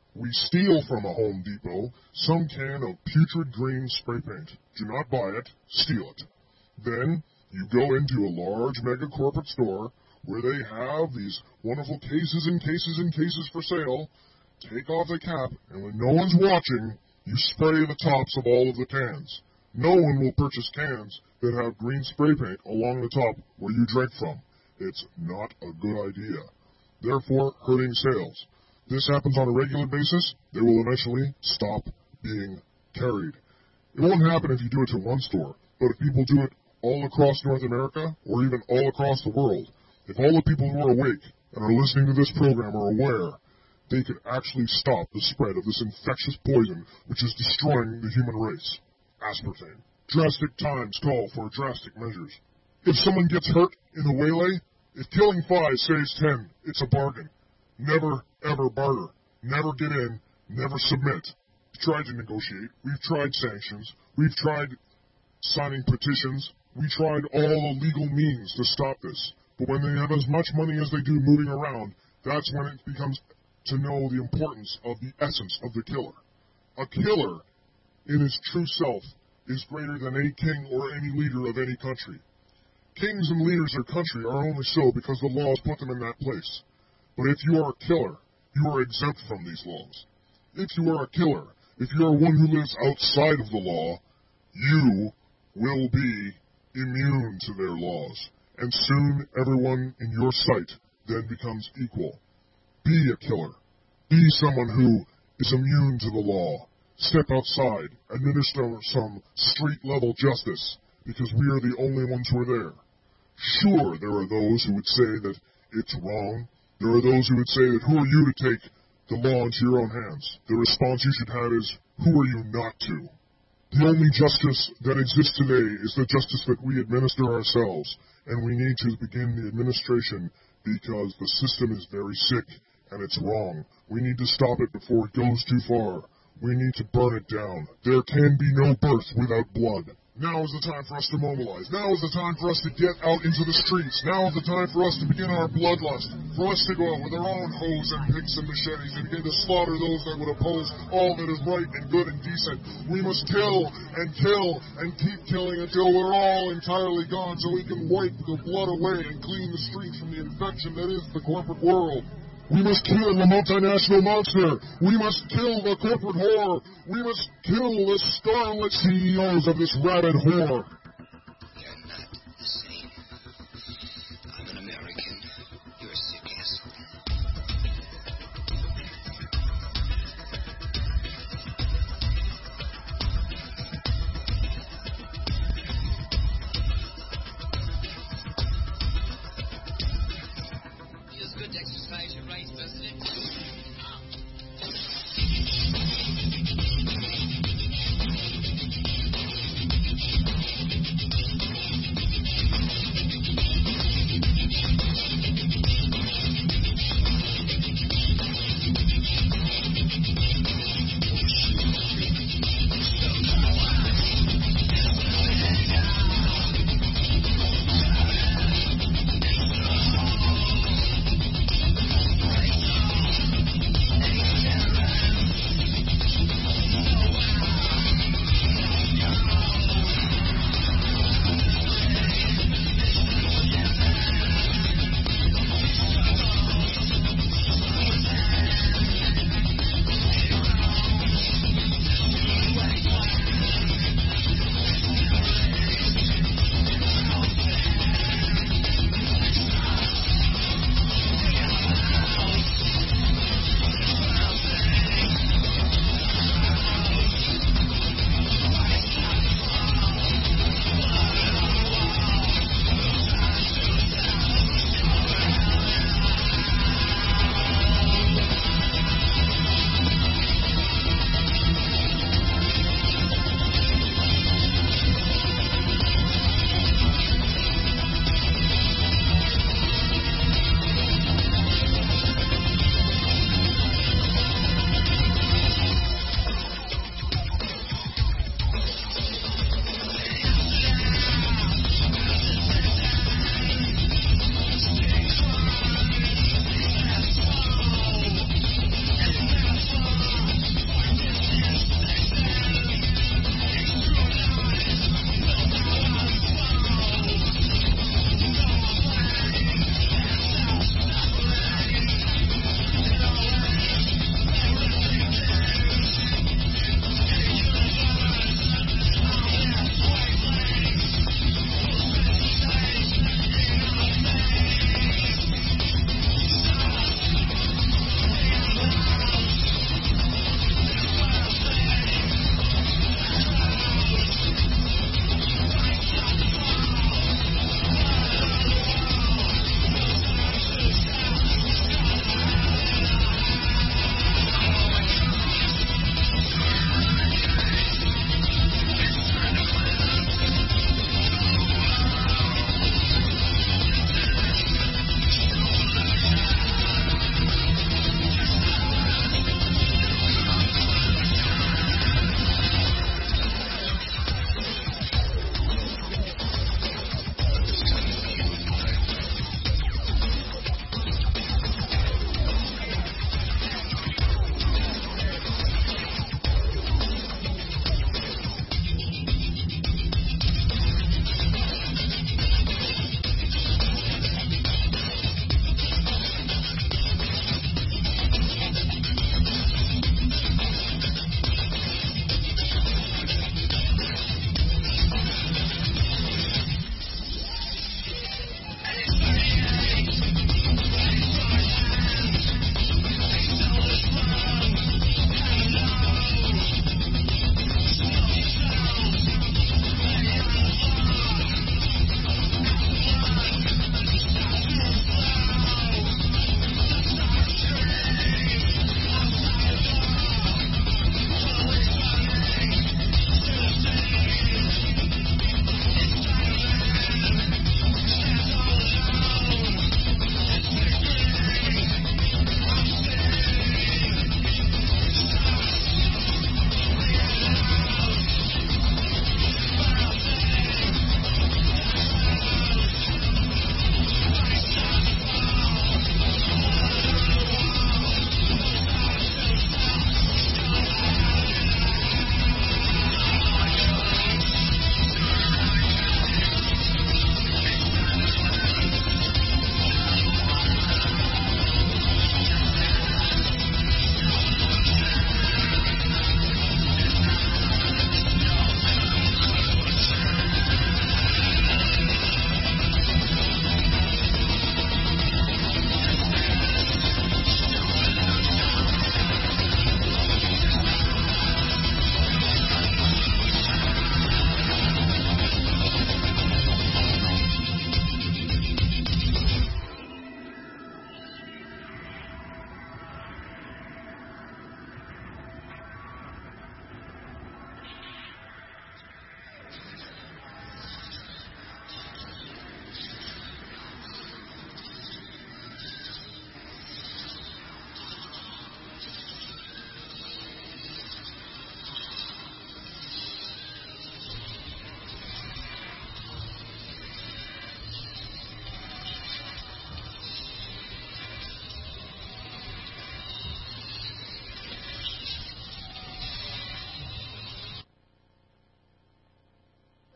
We steal from a Home Depot some can of putrid green spray paint. Do not buy it, steal it. Then you go into a large mega corporate store where they have these wonderful cases and cases and cases for sale. Take off the cap, and when no one's watching, you spray the tops of all of the cans. No one will purchase cans that have green spray paint along the top where you drank from. It's not a good idea. Therefore, hurting sales. This happens on a regular basis, they will eventually stop being carried. It won't happen if you do it to one store, but if people do it all across North America, or even all across the world, if all the people who are awake and are listening to this program are aware, they could actually stop the spread of this infectious poison which is destroying the human race. Aspartame. Drastic times call for drastic measures. If someone gets hurt in a waylay, if killing five saves ten, it's a bargain. Never, ever barter. Never get in. Never submit. We've tried to negotiate. We've tried sanctions. We've tried signing petitions. We tried all the legal means to stop this. But when they have as much money as they do moving around, that's when it becomes to know the importance of the essence of the killer. A killer, in his true self, is greater than any king or any leader of any country. Kings and leaders of country are only so because the laws put them in that place. But if you are a killer, you are exempt from these laws. If you are a killer, if you are one who lives outside of the law, you will be immune to their laws. And soon everyone in your sight then becomes equal. Be a killer. Be someone who is immune to the law. Step outside, administer some street-level justice, because we are the only ones who are there. Sure, there are those who would say that it's wrong. There are those who would say that who are you to take the law into your own hands? The response you should have is, who are you not to? The only justice that exists today is the justice that we administer ourselves, and we need to begin the administration because the system is very sick and it's wrong. We need to stop it before it goes too far. We need to burn it down. There can be no birth without blood. Now is the time for us to mobilize. Now is the time for us to get out into the streets. Now is the time for us to begin our bloodlust. For us to go out with our own hoes and picks and machetes and begin to slaughter those that would oppose all that is right and good and decent. We must kill and kill and keep killing until we're all entirely gone so we can wipe the blood away and clean the streets from the infection that is the corporate world. We must kill the multinational monster. We must kill the corporate whore. We must kill the scarlet C E Os of this rabid whore. You're not the same. I'm an American. You're a sick asshole. Feels good to exercise your rights, doesn't it?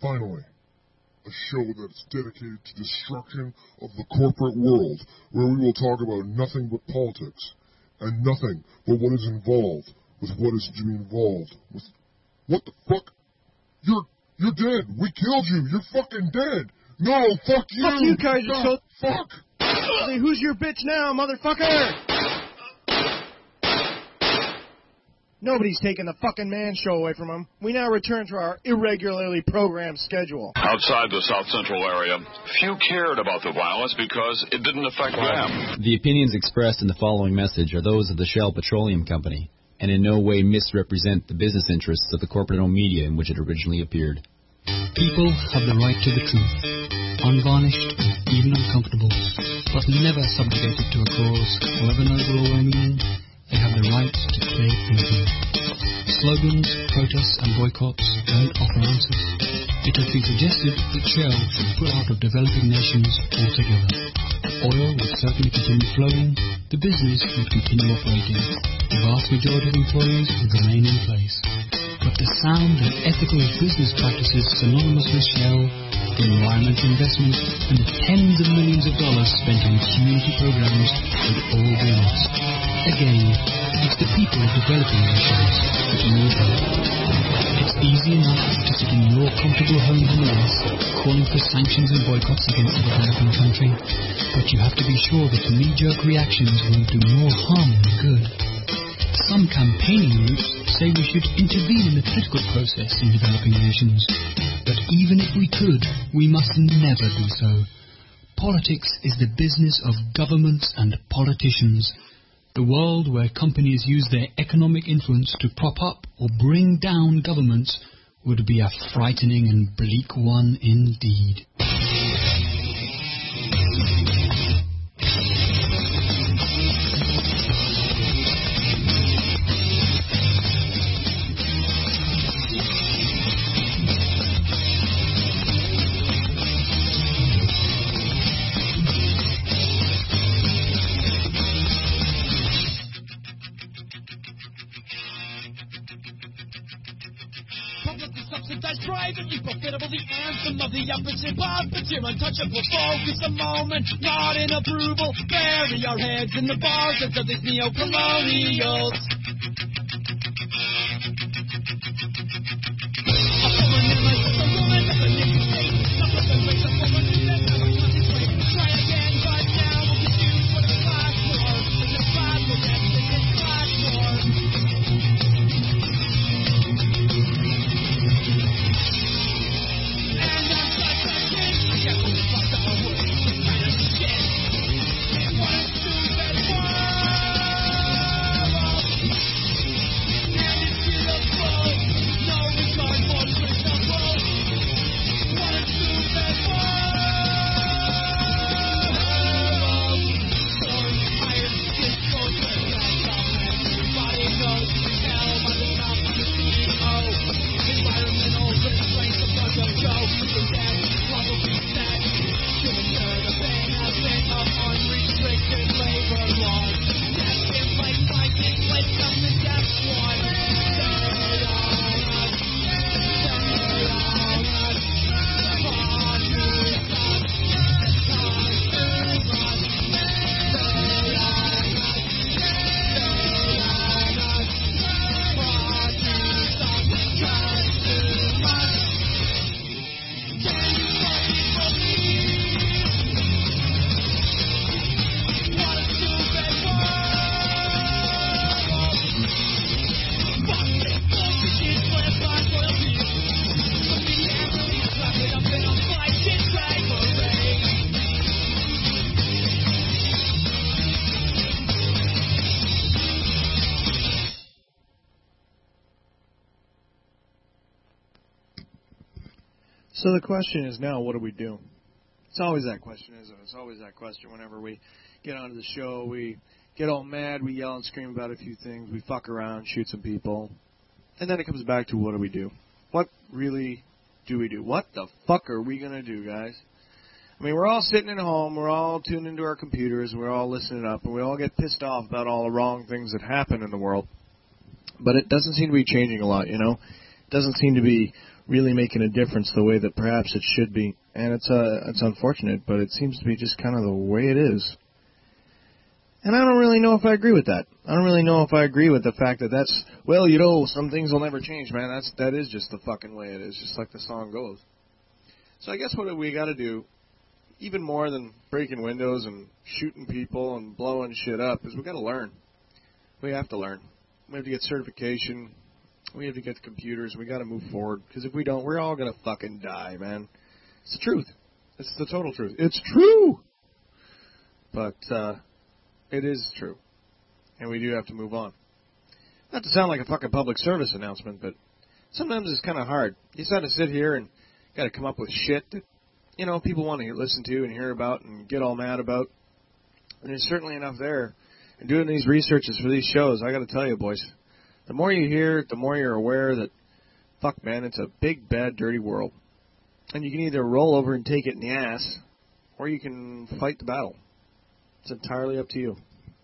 Finally, a show that's dedicated to destruction of the corporate world, where we will talk about nothing but politics, and nothing but what is involved with what is to be involved with... What the fuck? You're, you're dead. We killed you. You're fucking dead. No, fuck you. Fuck you guys. You're so... Fuck. Hey, who's your bitch now, motherfucker? Nobody's taking the fucking man show away from him. We now return to our irregularly programmed schedule. Outside the South Central area, few cared about the violence because it didn't affect them. The opinions expressed in the following message are those of the Shell Petroleum Company, and in no way misrepresent the business interests of the corporate-owned media in which it originally appeared. People have the right to the truth, unvarnished, even uncomfortable, but never subjugated to a cause, however noble or well-meaning. They have the right to create thinking. Slogans, protests, and boycotts don't offer answers. It has been suggested that Shell should pull out of developing nations altogether. Oil would certainly continue flowing, the business would continue operating, the vast majority of employees would remain in place. But the sound and ethical business practices synonymous with Shell, the environmental investment, and the tens of millions of dollars spent on community programs would all be lost. Again, it's the people developing nations that need help. It's easy enough to sit in your comfortable homes on Earth, calling for sanctions and boycotts against a developing country, but you have to be sure that the knee-jerk reactions won't do more harm than good. Some campaigning groups say we should intervene in the political process in developing nations, but even if we could, we must never do so. Politics is the business of governments and politicians. The world where companies use their economic influence to prop up or bring down governments would be a frightening and bleak one indeed. Privately profitable, the anthem of the opposite puppeteer, untouchable, focus a moment, not in approval, bury our heads in the bars of these neo-colonials. A woman never is a woman, that's a name state, not what the race of woman who never concentrate. Try again, but now we'll confuse what the class war, and the class will get this class war. So the question is now, what do we do? It's always that question, isn't it? It's always that question whenever we get onto the show. We get all mad, we yell and scream about a few things, we fuck around, shoot some people, and then it comes back to what do we do? What really do we do? What the fuck are we going to do, guys? I mean, we're all sitting at home, we're all tuned into our computers, and we're all listening up, and we all get pissed off about all the wrong things that happen in the world. But it doesn't seem to be changing a lot, you know? It doesn't seem to be really making a difference the way that perhaps it should be. And it's uh, it's unfortunate, but it seems to be just kind of the way it is. And I don't really know if I agree with that. I don't really know if I agree with the fact that that's, well, you know, some things will never change, man. That's that is just the fucking way it is, just like the song goes. So I guess what we got to do, even more than breaking windows and shooting people and blowing shit up, is we got to learn. We have to learn. We have to get certification. We have to get computers. We got to move forward. Because if we don't, we're all going to fucking die, man. It's the truth. It's the total truth. It's true! But, uh, it is true. And we do have to move on. Not to sound like a fucking public service announcement, but sometimes it's kind of hard. You just have to sit here and got to come up with shit that, you know, people want to listen to and hear about and get all mad about. And there's certainly enough there. And doing these researches for these shows, I got to tell you, boys, the more you hear, the more you're aware that, fuck, man, it's a big, bad, dirty world. And you can either roll over and take it in the ass, or you can fight the battle. It's entirely up to you.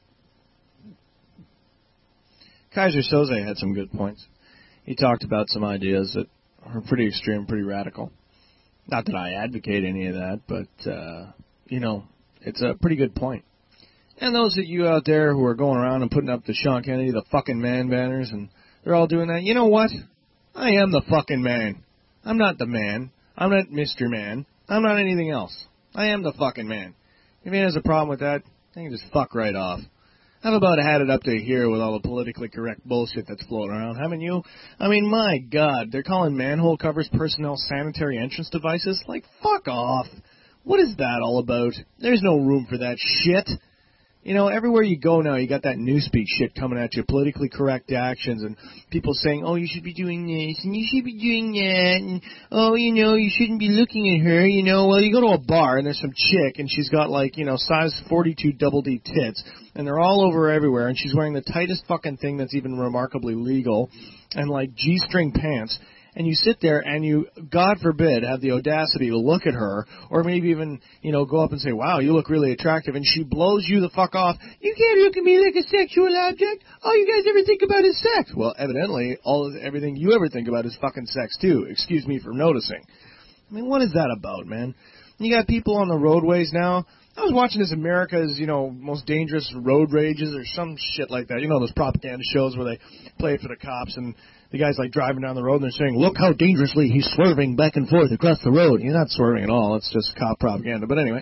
Kaiser Soze had some good points. He talked about some ideas that are pretty extreme, pretty radical. Not that I advocate any of that, but, uh, you know, it's a pretty good point. And those of you out there who are going around and putting up the Sean Kennedy, the fucking man banners, and they're all doing that, you know what? I am the fucking man. I'm not the man. I'm not Mister Man. I'm not anything else. I am the fucking man. If he has a problem with that, they can just fuck right off. I've about had it up to here with all the politically correct bullshit that's floating around, haven't you? I mean, my God, they're calling manhole covers personnel sanitary entrance devices? Like, fuck off. What is that all about? There's no room for that shit. You know, everywhere you go now, you got that newspeak shit coming at you, politically correct actions, and people saying, oh, you should be doing this, and you should be doing that, and, oh, you know, you shouldn't be looking at her, you know. Well, you go to a bar, and there's some chick, and she's got, like, you know, size forty-two double D tits, and they're all over everywhere, and she's wearing the tightest fucking thing that's even remarkably legal, and, like, G-string pants. And you sit there and you, God forbid, have the audacity to look at her, or maybe even, you know, go up and say, wow, you look really attractive, and she blows you the fuck off. You can't look at me like a sexual object. All you guys ever think about is sex. Well, evidently, all everything you ever think about is fucking sex, too. Excuse me for noticing. I mean, what is that about, man? You got people on the roadways now. I was watching this America's, you know, most dangerous road rages or some shit like that. You know, those propaganda shows where they play it for the cops and the guy's like driving down the road and they're saying, look how dangerously he's swerving back and forth across the road. He's not swerving at all. It's just cop propaganda. But anyway,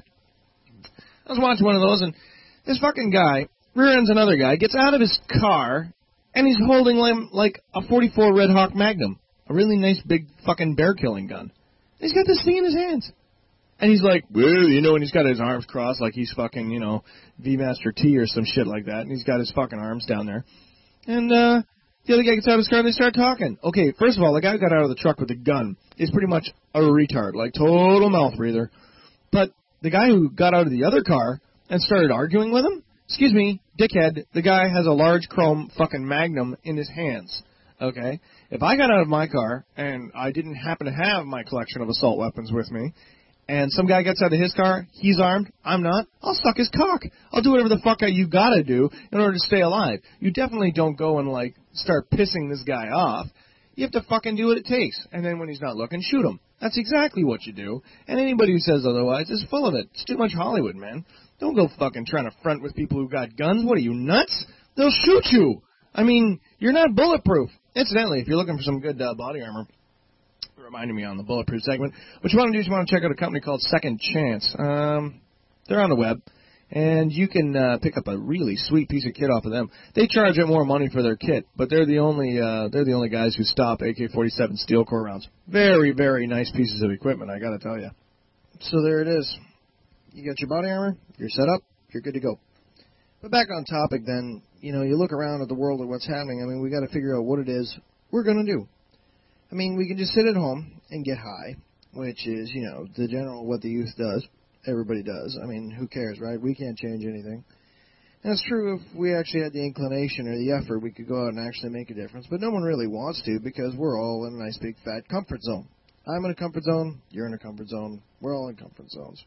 I was watching one of those and this fucking guy rear ends another guy, gets out of his car, and he's holding like a forty-four Red Hawk Magnum, a really nice big fucking bear killing gun. He's got this thing in his hands. And he's like, well, you know, and he's got his arms crossed like he's fucking, you know, V-Master T or some shit like that. And he's got his fucking arms down there. And, uh... the other guy gets out of his car and they start talking. Okay, first of all, the guy who got out of the truck with the gun is pretty much a retard, like total mouth breather. But the guy who got out of the other car and started arguing with him, excuse me, dickhead, the guy has a large chrome fucking Magnum in his hands. Okay? If I got out of my car and I didn't happen to have my collection of assault weapons with me, and some guy gets out of his car, he's armed, I'm not, I'll suck his cock. I'll do whatever the fuck you gotta do in order to stay alive. You definitely don't go and, like, start pissing this guy off. You have to fucking do what it takes. And then when he's not looking, shoot him. That's exactly what you do. And anybody who says otherwise is full of it. It's too much Hollywood, man. Don't go fucking trying to front with people who got guns. What are you, nuts? They'll shoot you. I mean, you're not bulletproof. Incidentally, if you're looking for some good uh, body armor, reminding me on the bulletproof segment, what you want to do is you want to check out a company called Second Chance. Um, they're on the web, and you can uh, pick up a really sweet piece of kit off of them. They charge it more money for their kit, but they're the only uh, they're the only guys who stop A K forty-seven steel core rounds. Very, very nice pieces of equipment, I got to tell you. So there it is. You got your body armor, you're set up, you're good to go. But back on topic, then, you know, you look around at the world and what's happening. I mean, we got to figure out what it is we're going to do. I mean, we can just sit at home and get high, which is, you know, the general what the youth does. Everybody does. I mean, who cares, right? We can't change anything. And it's true, if we actually had the inclination or the effort, we could go out and actually make a difference. But no one really wants to because we're all in a nice big fat comfort zone. I'm in a comfort zone. You're in a comfort zone. We're all in comfort zones.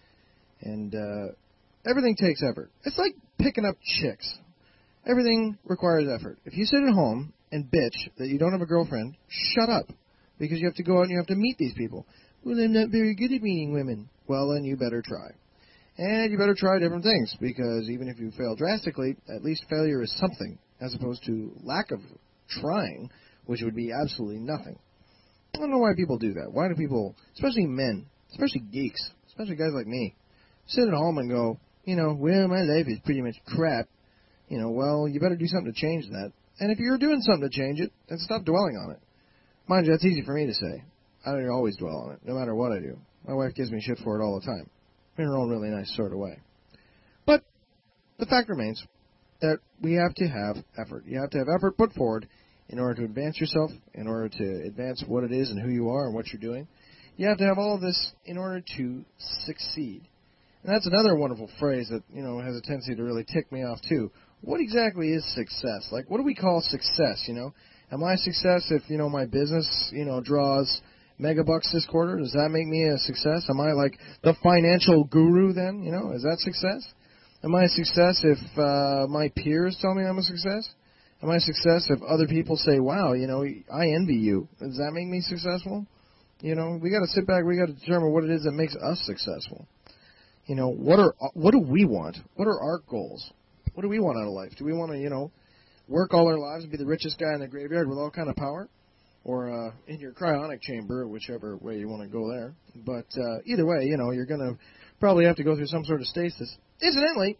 And uh, everything takes effort. It's like picking up chicks. Everything requires effort. If you sit at home and bitch that you don't have a girlfriend, shut up. because you have to go out and you have to meet these people. Well, I'm not very good at meeting women. Well, then you better try. And you better try different things, because even if you fail drastically, at least failure is something, as opposed to lack of trying, which would be absolutely nothing. I don't know why people do that. Why do people, especially men, especially geeks, especially guys like me, sit at home and go, you know, well, my life is pretty much crap. You know, well, you better do something to change that. And if you're doing something to change it, then stop dwelling on it. Mind you, that's easy for me to say. I don't always dwell on it, no matter what I do. My wife gives me shit for it all the time, in her own really nice sort of way. But the fact remains that we have to have effort. You have to have effort put forward in order to advance yourself, in order to advance what it is and who you are and what you're doing. You have to have all of this in order to succeed. And that's another wonderful phrase that, you know, has a tendency to really tick me off, too. What exactly is success? Like, what do we call success, you know? Am I a success if, you know, my business, you know, draws megabucks this quarter? Does that make me a success? Am I like the financial guru then? You know, is that success? Am I a success if uh, my peers tell me I'm a success? Am I a success if other people say, wow, you know, I envy you? Does that make me successful? You know, we got to sit back. We got to determine what it is that makes us successful. You know, what are what do we want? What are our goals? What do we want out of life? Do we want to, you know, work all our lives and be the richest guy in the graveyard with all kind of power? Or uh, in your cryonic chamber, whichever way you want to go there. But uh, either way, you know, you're going to probably have to go through some sort of stasis. Incidentally,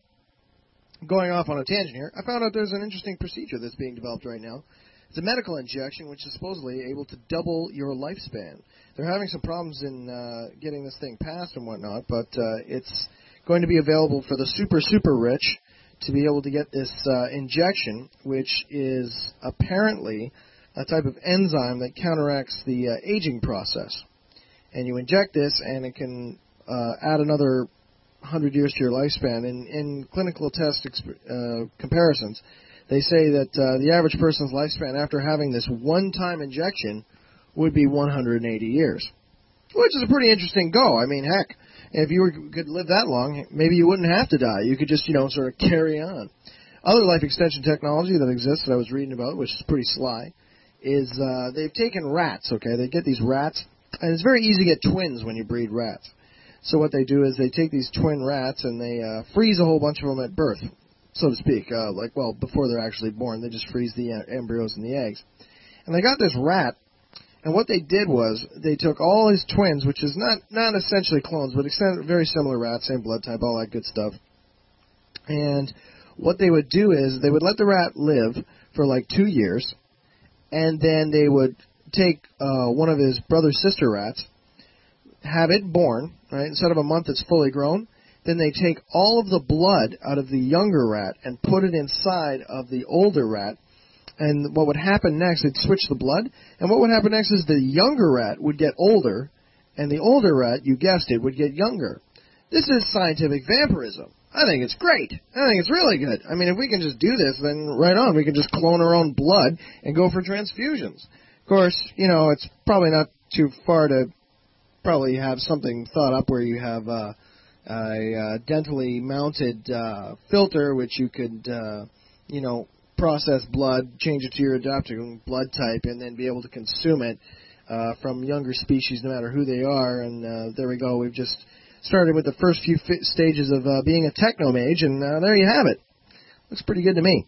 going off on a tangent here, I found out there's an interesting procedure that's being developed right now. It's a medical injection which is supposedly able to double your lifespan. They're having some problems in uh, getting this thing passed and whatnot, but uh, it's going to be available for the super, super rich to be able to get this uh, injection, which is apparently a type of enzyme that counteracts the uh, aging process. And you inject this, and it can uh, add another one hundred years to your lifespan. In, in clinical test exp- uh, comparisons, they say that uh, the average person's lifespan after having this one-time injection would be one hundred eighty years, which is a pretty interesting go. I mean, heck, if you were, could live that long, maybe you wouldn't have to die. You could just, you know, sort of carry on. Other life extension technology that exists that I was reading about, which is pretty sly, is uh, they've taken rats, okay? They get these rats, and it's very easy to get twins when you breed rats. So what they do is they take these twin rats and they uh, freeze a whole bunch of them at birth, so to speak. Uh, like, well, before they're actually born, they just freeze the uh, embryos and the eggs. And they got this rat, and what they did was they took all his twins, which is not, not essentially clones, but very similar rats, same blood type, all that good stuff. And what they would do is they would let the rat live for like two years, and then they would take uh, one of his brother-sister rats, have it born, right, instead of a month it's fully grown. Then they take all of the blood out of the younger rat and put it inside of the older rat. And what would happen next, they'd switch the blood, and what would happen next is the younger rat would get older, and the older rat, you guessed it, would get younger. This is scientific vampirism. I think it's great. I think it's really good. I mean, if we can just do this, then right on, we can just clone our own blood and go for transfusions. Of course, you know, it's probably not too far to probably have something thought up where you have uh, a uh, dentally mounted uh, filter which you could, uh, you know, process blood, change it to your adaptive blood type, and then be able to consume it uh, from younger species, no matter who they are. And uh, there we go. We've just started with the first few fi- stages of uh, being a technomage, and uh, there you have it. Looks pretty good to me.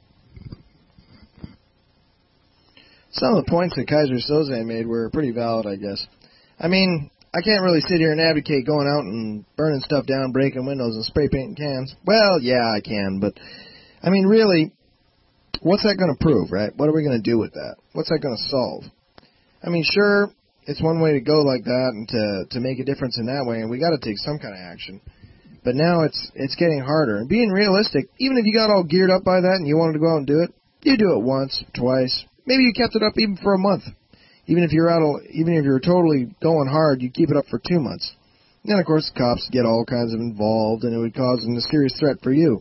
Some of the points that Kaiser Soze made were pretty valid, I guess. I mean, I can't really sit here and advocate going out and burning stuff down, breaking windows, and spray painting cans. Well, yeah, I can, but, I mean, really, what's that going to prove, right? What are we going to do with that? What's that going to solve? I mean, sure, it's one way to go like that and to, to make a difference in that way, and we got to take some kind of action. But now it's it's getting harder. And being realistic, even if you got all geared up by that and you wanted to go out and do it, you do it once, twice. Maybe you kept it up even for a month. Even if you're out, even if you're totally going hard, you keep it up for two months. And then, of course, the cops get all kinds of involved, and it would cause a serious threat for you.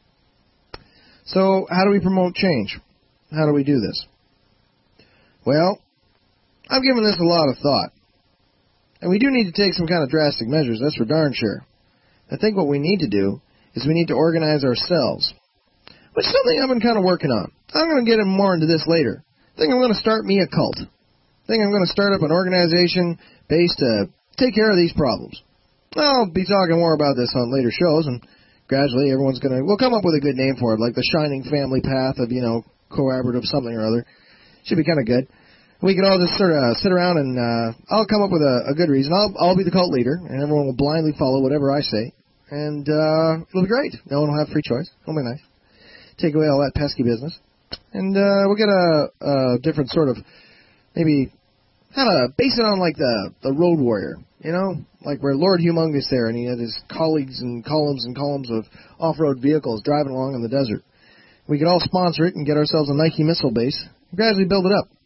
So, how do we promote change? How do we do this? Well, I've given this a lot of thought. And we do need to take some kind of drastic measures, that's for darn sure. I think what we need to do is we need to organize ourselves, which is something I've been kind of working on. I'm going to get more into this later. I think I'm going to start me a cult. think I'm going to start up an organization based to take care of these problems. I'll be talking more about this on later shows, and gradually everyone's going to, we'll come up with a good name for it, like the Shining Family Path of, you know, collaborative something or other. Should be kind of good. We can all just sort of sit around and uh, I'll come up with a, a good reason. I'll, I'll be the cult leader, and everyone will blindly follow whatever I say. And uh, it'll be great. No one will have free choice. It'll be nice. Take away all that pesky business. And uh, we'll get a, a different sort of, maybe, how to base it on like the, the Road Warrior, you know? Like where Lord Humongous there, and he had his colleagues and columns and columns of off-road vehicles driving along in the desert. We could all sponsor it and get ourselves a Nike missile base and gradually build it up.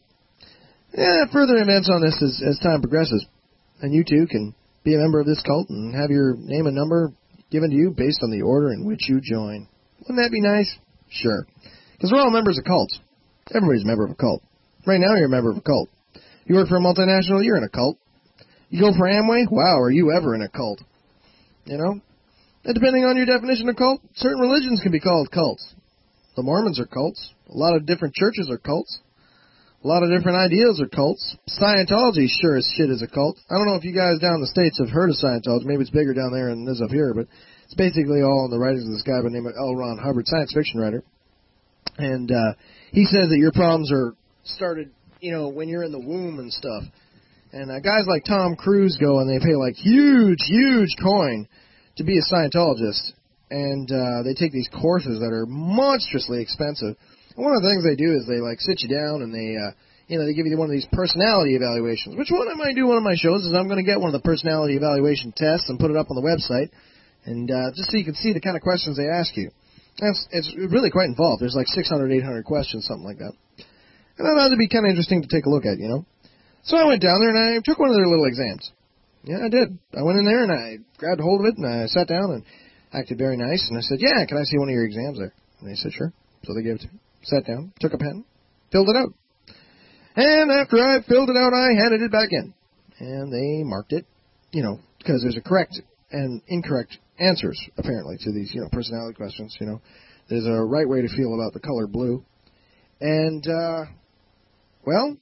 Yeah, further events on this as, as time progresses. And you too can be a member of this cult and have your name and number given to you based on the order in which you join. Wouldn't that be nice? Sure. Because we're all members of cults. Everybody's a member of a cult. Right now you're a member of a cult. You work for a multinational, you're in a cult. You go for Amway? Wow, are you ever in a cult? You know? And depending on your definition of cult, certain religions can be called cults. The Mormons are cults. A lot of different churches are cults. A lot of different ideals are cults. Scientology sure as shit is a cult. I don't know if you guys down in the States have heard of Scientology. Maybe it's bigger down there than it is up here, but it's basically all in the writings of this guy by the name of L. Ron Hubbard, science fiction writer. And uh, he says that your problems are started, you know, when you're in the womb and stuff. And uh, guys like Tom Cruise go and they pay like huge, huge coin to be a Scientologist. And uh, they take these courses that are monstrously expensive. And one of the things they do is they like sit you down and they, uh, you know, they give you one of these personality evaluations. Which one I might do one of my shows is I'm going to get one of the personality evaluation tests and put it up on the website. And uh, just so you can see the kind of questions they ask you. And it's, it's really quite involved. There's like six hundred, eight hundred questions, something like that. And I thought it'd be kind of interesting to take a look at, you know. So I went down there and I took one of their little exams. Yeah, I did. I went in there and I grabbed hold of it and I sat down and acted very nice. And I said, yeah, can I see one of your exams there? And they said, sure. So they gave it to me. Sat down, took a pen, filled it out. And after I filled it out, I handed it back in. And they marked it, you know, because there's a correct and incorrect answers, apparently, to these, you know, personality questions, you know. There's a right way to feel about the color blue. And, uh, well,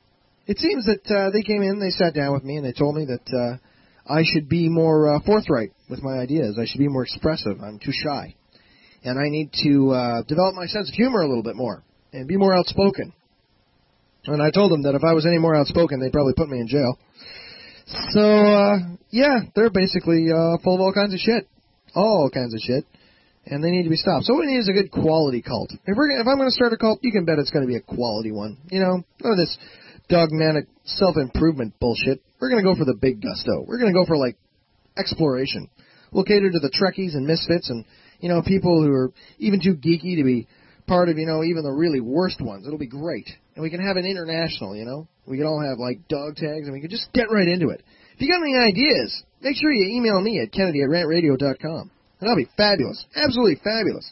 it seems that uh, they came in, they sat down with me, and they told me that uh, I should be more uh, forthright with my ideas. I should be more expressive. I'm too shy. And I need to uh, develop my sense of humor a little bit more and be more outspoken. And I told them that if I was any more outspoken, they'd probably put me in jail. So, uh, yeah, they're basically uh, full of all kinds of shit. All kinds of shit. And they need to be stopped. So what we need is a good quality cult. If, we're, if I'm going to start a cult, you can bet it's going to be a quality one. You know, none of this dogmatic self-improvement bullshit. We're going to go for the big gusto. We're going to go for, like, exploration. We'll cater to the Trekkies and misfits and, you know, people who are even too geeky to be part of, you know, even the really worst ones. It'll be great. And we can have an international, you know. We can all have, like, dog tags, and we can just get right into it. If you got any ideas, make sure you email me at Kennedy at rant radio dot com. And that'll be fabulous. Absolutely fabulous.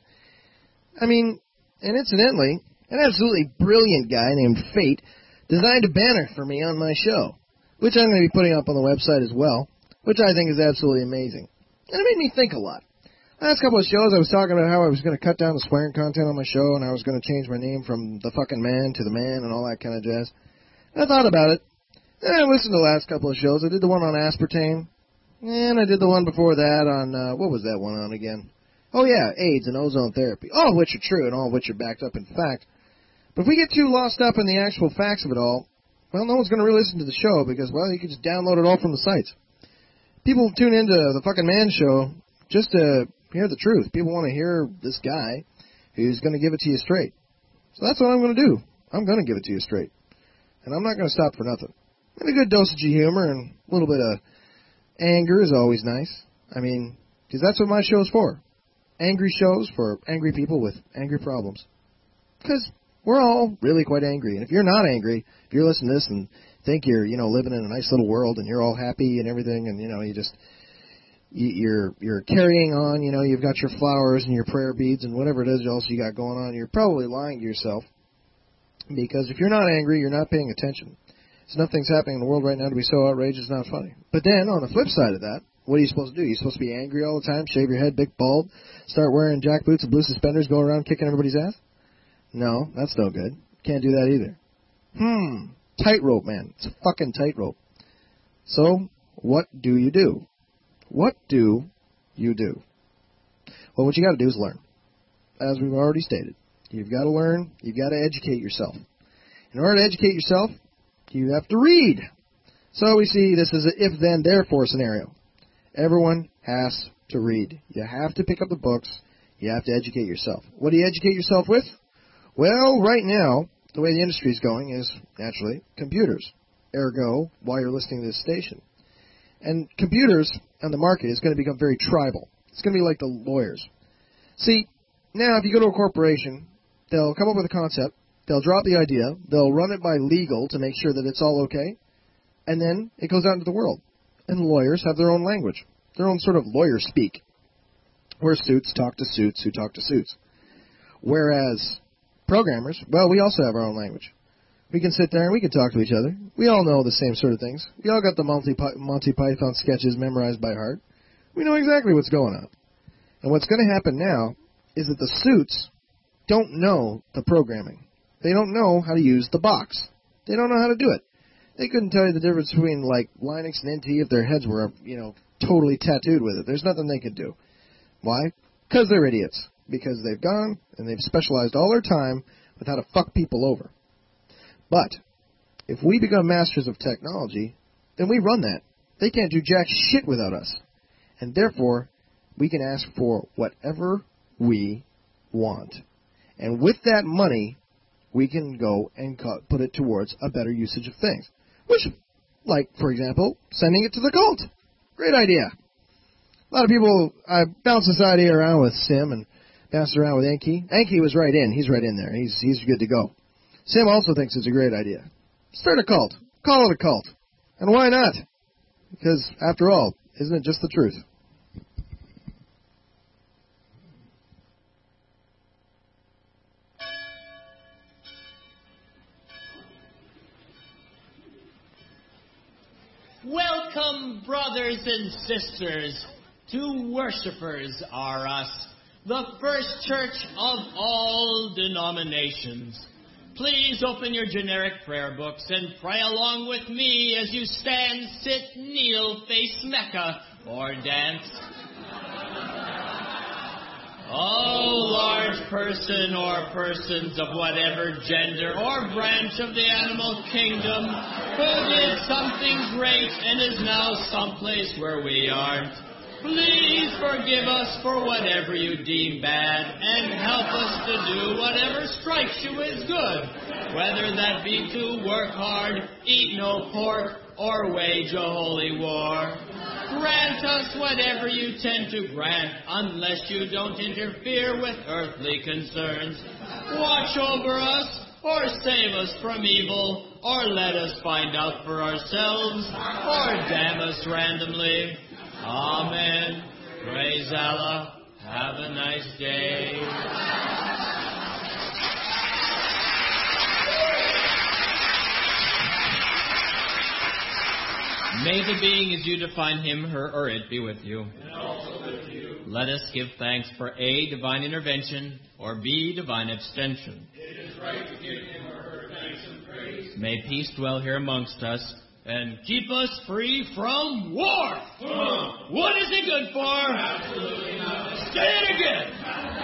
I mean, and incidentally, an absolutely brilliant guy named Fate designed a banner for me on my show, which I'm going to be putting up on the website as well, which I think is absolutely amazing. And it made me think a lot. Last couple of shows, I was talking about how I was going to cut down the swearing content on my show, and I was going to change my name from the fucking man to the man and all that kind of jazz. And I thought about it. And I listened to the last couple of shows. I did the one on aspartame, and I did the one before that on, uh, what was that one on again? Oh, yeah, AIDS and ozone therapy, all of which are true and all of which are backed up in fact. But if we get too lost up in the actual facts of it all, well, no one's going to really listen to the show because, well, you can just download it all from the sites. People tune into the fucking man show just to hear the truth. People want to hear this guy who's going to give it to you straight. So that's what I'm going to do. I'm going to give it to you straight. And I'm not going to stop for nothing. And a good dosage of humor and a little bit of anger is always nice. I mean, because that's what my show's for. Angry shows for angry people with angry problems. Because we're all really quite angry. And if you're not angry, if you're listening to this and think you're, you know, living in a nice little world and you're all happy and everything and, you know, you just, you, you're you're carrying on, you know, you've got your flowers and your prayer beads and whatever it is else you got going on, you're probably lying to yourself. Because if you're not angry, you're not paying attention. There's nothing's happening in the world right now to be so outrageous, it's not funny. But then, on the flip side of that, what are you supposed to do? You're supposed to be angry all the time, shave your head, big bald, start wearing jack boots and blue suspenders, go around kicking everybody's ass? No, that's no good. Can't do that either. Hmm. tightrope, man. It's a fucking tightrope. So, what do you do? What do you do? Well, what you got to do is learn. As we've already stated, you've got to learn. You've got to educate yourself. In order to educate yourself, you have to read. So we see this as an if-then-therefore scenario. Everyone has to read. You have to pick up the books. You have to educate yourself. What do you educate yourself with? Well, right now, the way the industry is going is, naturally, computers. Ergo, why you're listening to this station. And computers on the market is going to become very tribal. It's going to be like the lawyers. See, now if you go to a corporation, they'll come up with a concept, they'll drop the idea, they'll run it by legal to make sure that it's all okay, and then it goes out into the world. And lawyers have their own language, their own sort of lawyer speak, where suits talk to suits who talk to suits. Whereas programmers, well, we also have our own language. We can sit there and we can talk to each other. We all know the same sort of things. We all got the Monty, Monty Python sketches memorized by heart. We know exactly what's going on. And what's going to happen now is that the suits don't know the programming. They don't know how to use the box. They don't know how to do it. They couldn't tell you the difference between, like, Linux and N T if their heads were, you know, totally tattooed with it. There's nothing they could do. Why? Because they're idiots. Because they've gone and they've specialized all their time with how to fuck people over. But if we become masters of technology, then we run that. They can't do jack shit without us. And therefore, we can ask for whatever we want. And with that money, we can go and put it towards a better usage of things. Which, like, for example, sending it to the cult. Great idea. A lot of people, I bounced this idea around with Sim and bounced around with Enki. Enki was right in. He's right in there. He's he's good to go. Sim also thinks it's a great idea. Start a cult. Call it a cult. And why not? Because, after all, isn't it just the truth? Welcome, brothers and sisters, to Worshippers Are Us, the first church of all denominations. Please open your generic prayer books and pray along with me as you stand, sit, kneel, face Mecca, or dance. Oh, large person or persons of whatever gender or branch of the animal kingdom who did something great and is now someplace where we aren't. Please forgive us for whatever you deem bad and help us to do whatever strikes you as good, whether that be to work hard, eat no pork, or wage a holy war. Grant us whatever you tend to grant, unless you don't interfere with earthly concerns. Watch over us, or save us from evil, or let us find out for ourselves, or damn us randomly. Amen. Praise Allah. Have a nice day. May the being as you define him, her, or it be with you. And also with you. Let us give thanks for A, divine intervention, or B, divine abstention. It is right to give him or her thanks and praise. May peace dwell here amongst us, and keep us free from war. Uh, what is it good for? Absolutely nothing. Say it again.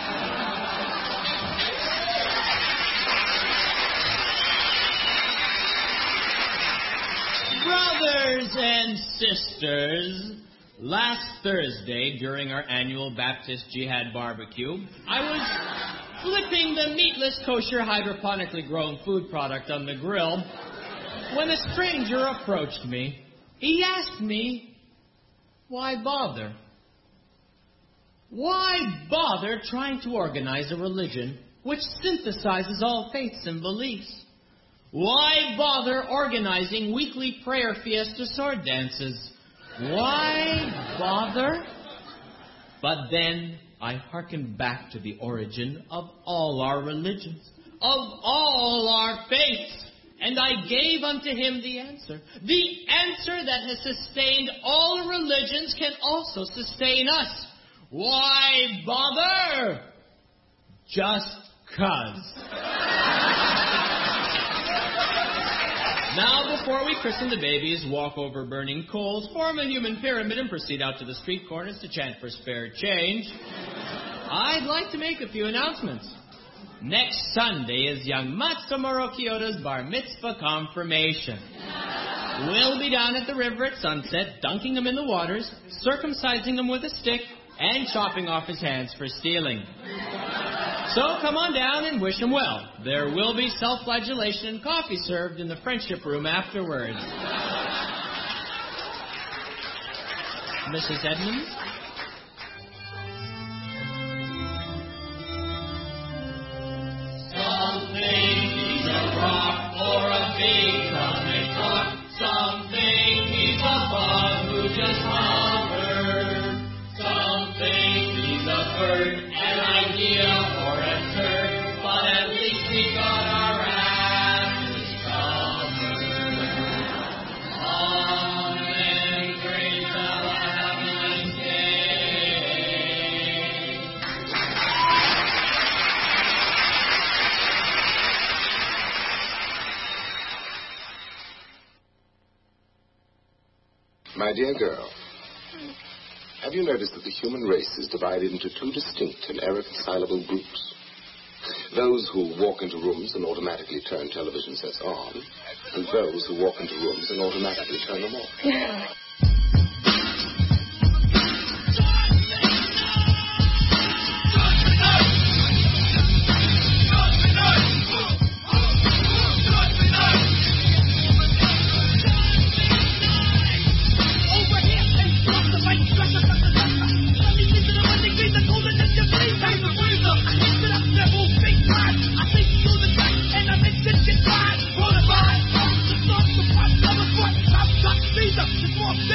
Brothers and sisters, last Thursday during our annual Baptist Jihad barbecue, I was flipping the meatless kosher hydroponically grown food product on the grill when a stranger approached me. He asked me, why bother? Why bother trying to organize a religion which synthesizes all faiths and beliefs? Why bother organizing weekly prayer fiesta sword dances? Why bother? But then I hearkened back to the origin of all our religions, of all our faiths, and I gave unto him the answer. The answer that has sustained all religions can also sustain us. Why bother? Just 'cause. Now, before we christen the babies, walk over burning coals, form a human pyramid, and proceed out to the street corners to chant for spare change, I'd like to make a few announcements. Next Sunday is young Matsumuro Kyoto's bar mitzvah confirmation. We'll be down at the river at sunset, dunking him in the waters, circumcising him with a stick, and chopping off his hands for stealing. So come on down and wish him well. There will be self-flagellation and coffee served in the friendship room afterwards. Missus Edmonds? Something he's a rock or a big comic rock. Something he's a bug who just hovered. Something he's a bird, an idea or a turd. But at least we got our asses covered. Amen, great fella, have a nice day. My dear girl, have you noticed that the human race is divided into two distinct and irreconcilable groups? Those who walk into rooms and automatically turn television sets on, and those who walk into rooms and automatically turn them off. More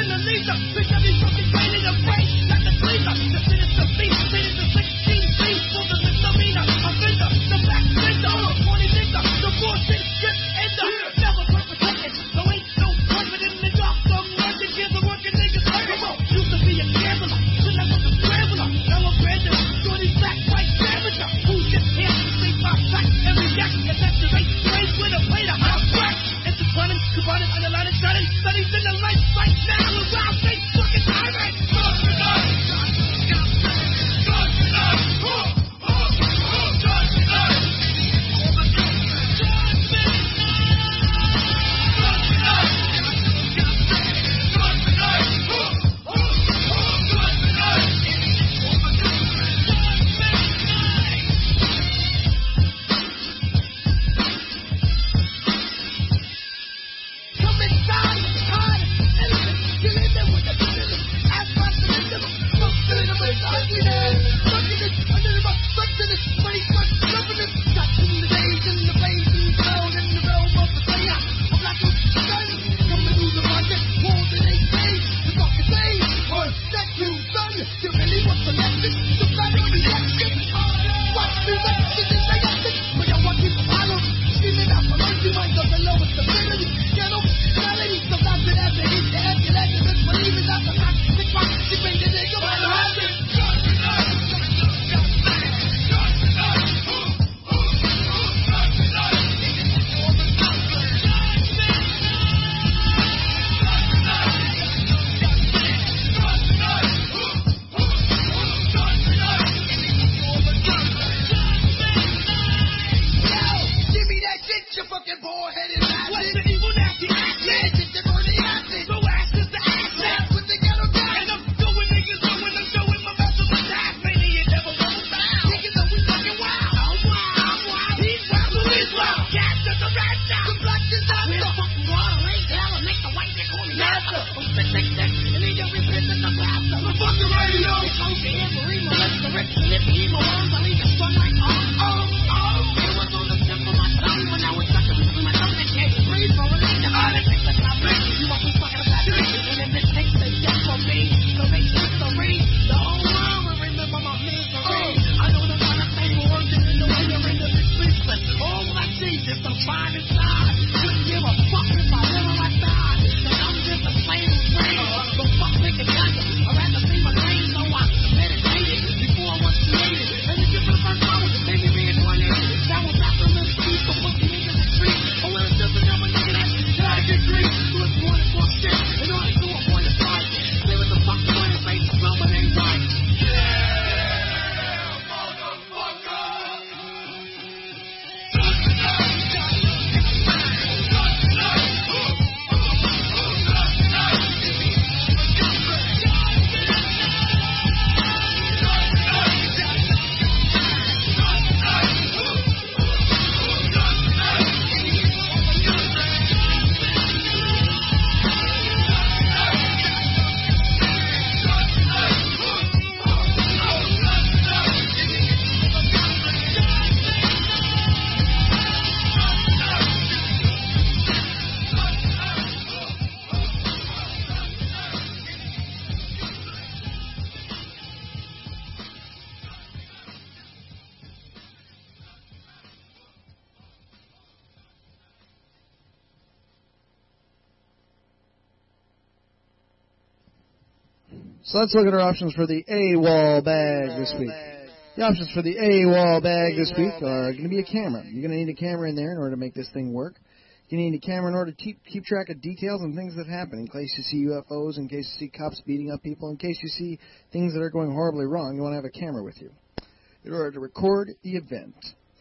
So let's look at our options for the AWOL bag this week. The options for the AWOL bag this week are going to be a camera. You're going to need a camera in there in order to make this thing work. You need a camera in order to keep, keep track of details and things that happen, in case you see U F Os, in case you see cops beating up people, in case you see things that are going horribly wrong. You want to have a camera with you in order to record the event.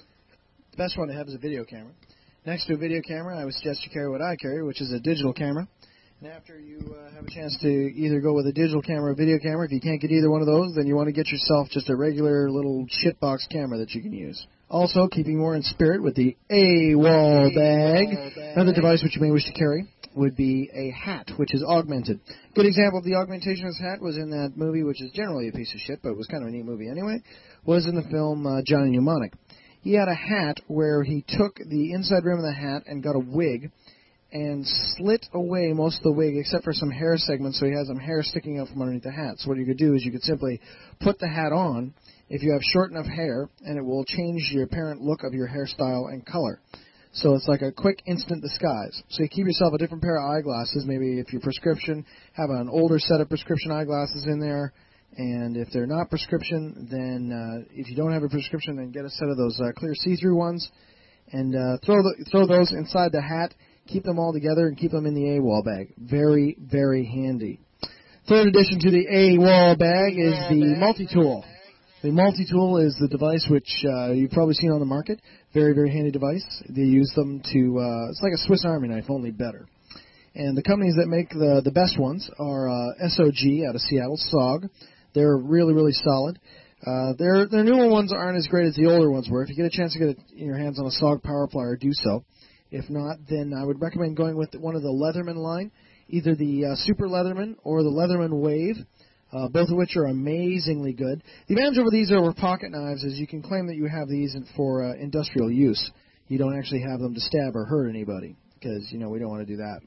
The best one to have is a video camera. Next to a video camera, I would suggest you carry what I carry, which is a digital camera. And after you uh, have a chance to either go with a digital camera or video camera, if you can't get either one of those, then you want to get yourself just a regular little shitbox camera that you can use. Also, keeping more in spirit with the AWOL bag, another device which you may wish to carry would be a hat, which is augmented. Good example of the augmentation of this hat was in that movie, which is generally a piece of shit, but it was kind of a neat movie anyway, was in the film uh, Johnny Mnemonic. He had a hat where he took the inside rim of the hat and got a wig and slit away most of the wig except for some hair segments, so he has some hair sticking out from underneath the hat. So what you could do is you could simply put the hat on if you have short enough hair, and it will change your apparent look of your hairstyle and color. So it's like a quick instant disguise. So you keep yourself a different pair of eyeglasses. Maybe if your prescription, have an older set of prescription eyeglasses in there. And if they're not prescription, then uh, if you don't have a prescription, then get a set of those uh, clear see-through ones. And uh, throw the, throw those inside the hat. Keep them all together and keep them in the AWOL bag. Very, very handy. Third addition to the AWOL bag is the multi-tool. The multi-tool is the device which uh, you've probably seen on the market. Very, very handy device. They use them to, uh, it's like a Swiss Army knife, only better. And the companies that make the, the best ones are uh, S O G out of Seattle, S O G. They're really, really solid. Uh, their their newer ones aren't as great as the older ones were. If you get a chance to get your hands on a S O G power plier, do so. If not, then I would recommend going with one of the Leatherman line, either the uh, Super Leatherman or the Leatherman Wave. Uh, both of which are amazingly good. The advantage over these over pocket knives is you can claim that you have these for uh, industrial use. You don't actually have them to stab or hurt anybody, because, you know, we don't want to do that.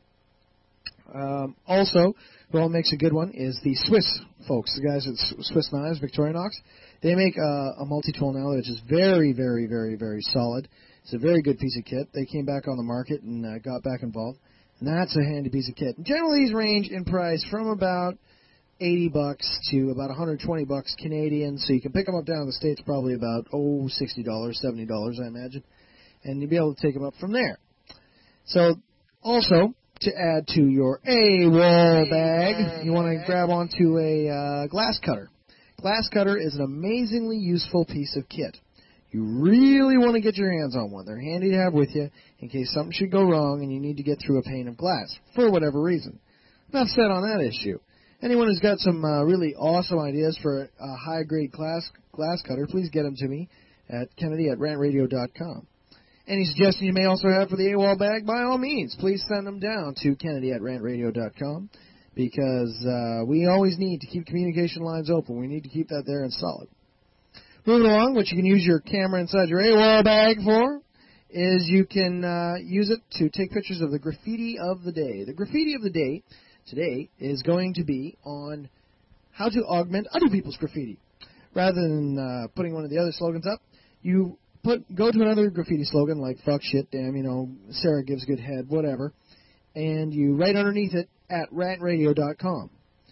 Um, also, what makes a good one is the Swiss folks, the guys at Swiss Knives, Victorinox. They make uh, a multi-tool now which is very, very, very, very solid. It's a very good piece of kit. They came back on the market and uh, got back involved, and that's a handy piece of kit. And generally, these range in price from about eighty bucks to about one hundred twenty bucks Canadian, so you can pick them up down in the States probably about, oh, sixty dollars, seventy dollars, I imagine, and you'll be able to take them up from there. So, also, to add to your AWOL bag, you want to grab onto a uh, glass cutter. Glass cutter is an amazingly useful piece of kit. You really want to get your hands on one. They're handy to have with you in case something should go wrong and you need to get through a pane of glass, for whatever reason. Enough said on that issue. Anyone who's got some uh, really awesome ideas for a high-grade glass, glass cutter, please get them to me at Kennedy at rant radio dot com. Any suggestions you may also have for the AWOL bag, by all means, please send them down to Kennedy at rant radio dot com, because uh, we always need to keep communication lines open. We need to keep that there and solid. Moving along, what you can use your camera inside your AWOL bag for is you can uh, use it to take pictures of the graffiti of the day. The graffiti of the day today is going to be on how to augment other people's graffiti. Rather than uh, putting one of the other slogans up, you put go to another graffiti slogan like fuck, shit, damn, you know, Sarah gives good head, whatever, and you write underneath it at rant radio dot com.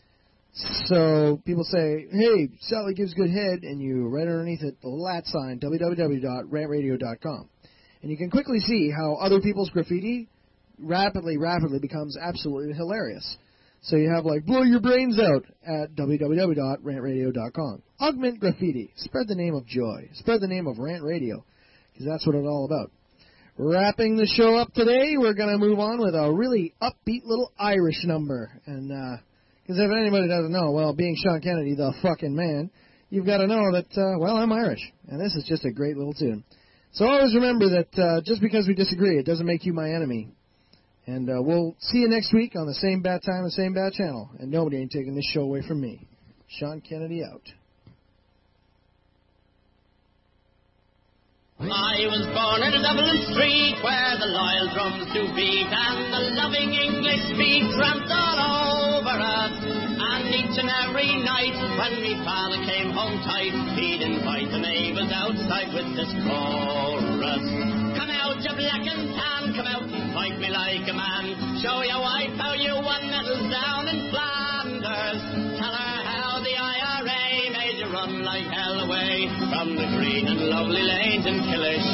So people say, hey, Sally gives good head, and you write underneath it the little at sign, w w w dot rant radio dot com. And you can quickly see how other people's graffiti rapidly, rapidly becomes absolutely hilarious. So you have, like, blow your brains out at w w w dot rant radio dot com. Augment graffiti. Spread the name of joy. Spread the name of Rant Radio, because that's what it's all about. Wrapping the show up today, we're going to move on with a really upbeat little Irish number. And, uh, because if anybody doesn't know, well, being Sean Kennedy, the fucking man, you've got to know that, uh, well, I'm Irish. And this is just a great little tune. So always remember that uh, just because we disagree, it doesn't make you my enemy. And uh, we'll see you next week on the same bat time and same bat channel. And nobody ain't taking this show away from me. Sean Kennedy out. I was born in a Dublin street where the loyal drums do beat and the loving English speed tramped all over us. And each and every night when me father came home tight, he'd invite the neighbours outside with this chorus. Come out, you black and tan, come out and fight me like a man. Show your wife how you won medals down in Flanders. Tell her how green and lovely lanes in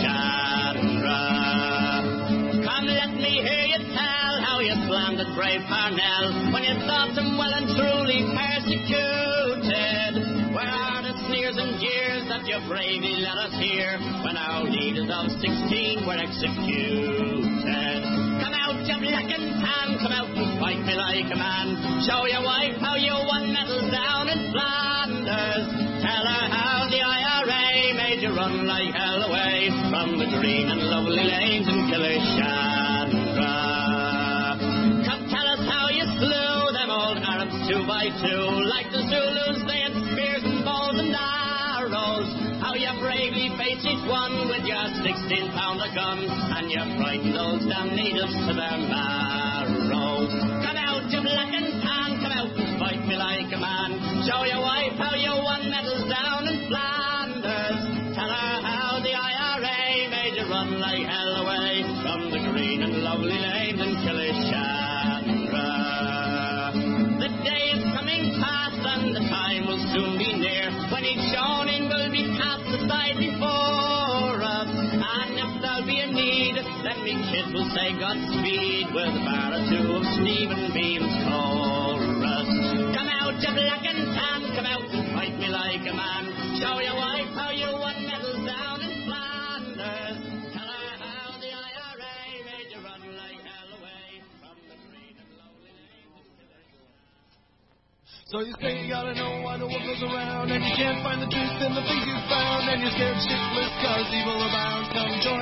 Killishandra. Come, let me hear you tell how you slandered brave Parnell when you thought him well and truly persecuted. Where are the sneers and jeers that you bravely let us hear when our leaders of sixteen were executed? Come out, you black and tan, come out and fight me like a man. Show your wife how you won medals down in Flanders. Tell her how the I R A made you run like hell away from the green and lovely lanes in Killishandra. Come tell us how you slew them old Arabs two by two, like the Zulus they had spears and bows and arrows. How you bravely faced each one with your sixteen pounder gun, and you frightened those damn natives to their marrow. Come out, you black and tan, come out and fight me like a man. Show your wife how you won medals down in Flanders. Tell her how the I R A made you run like hell away from the green and lovely lanes in Killishandra. The day is coming fast and the time will soon be near when each shoning will be cast aside before us. And if there'll be a need, then me kid will say Godspeed with a bar or two of Stephen Bean's chorus. Come out, you black and tan, come out and fight me like a man. Show your wife how you won medals down in Flanders. Tell her how the I R A made you run like hell away from the green and lovely lanes. So you say you gotta know why the world goes around, and you can't find the truth in the things you found, and you're scared shitless cause evil abounds. Come join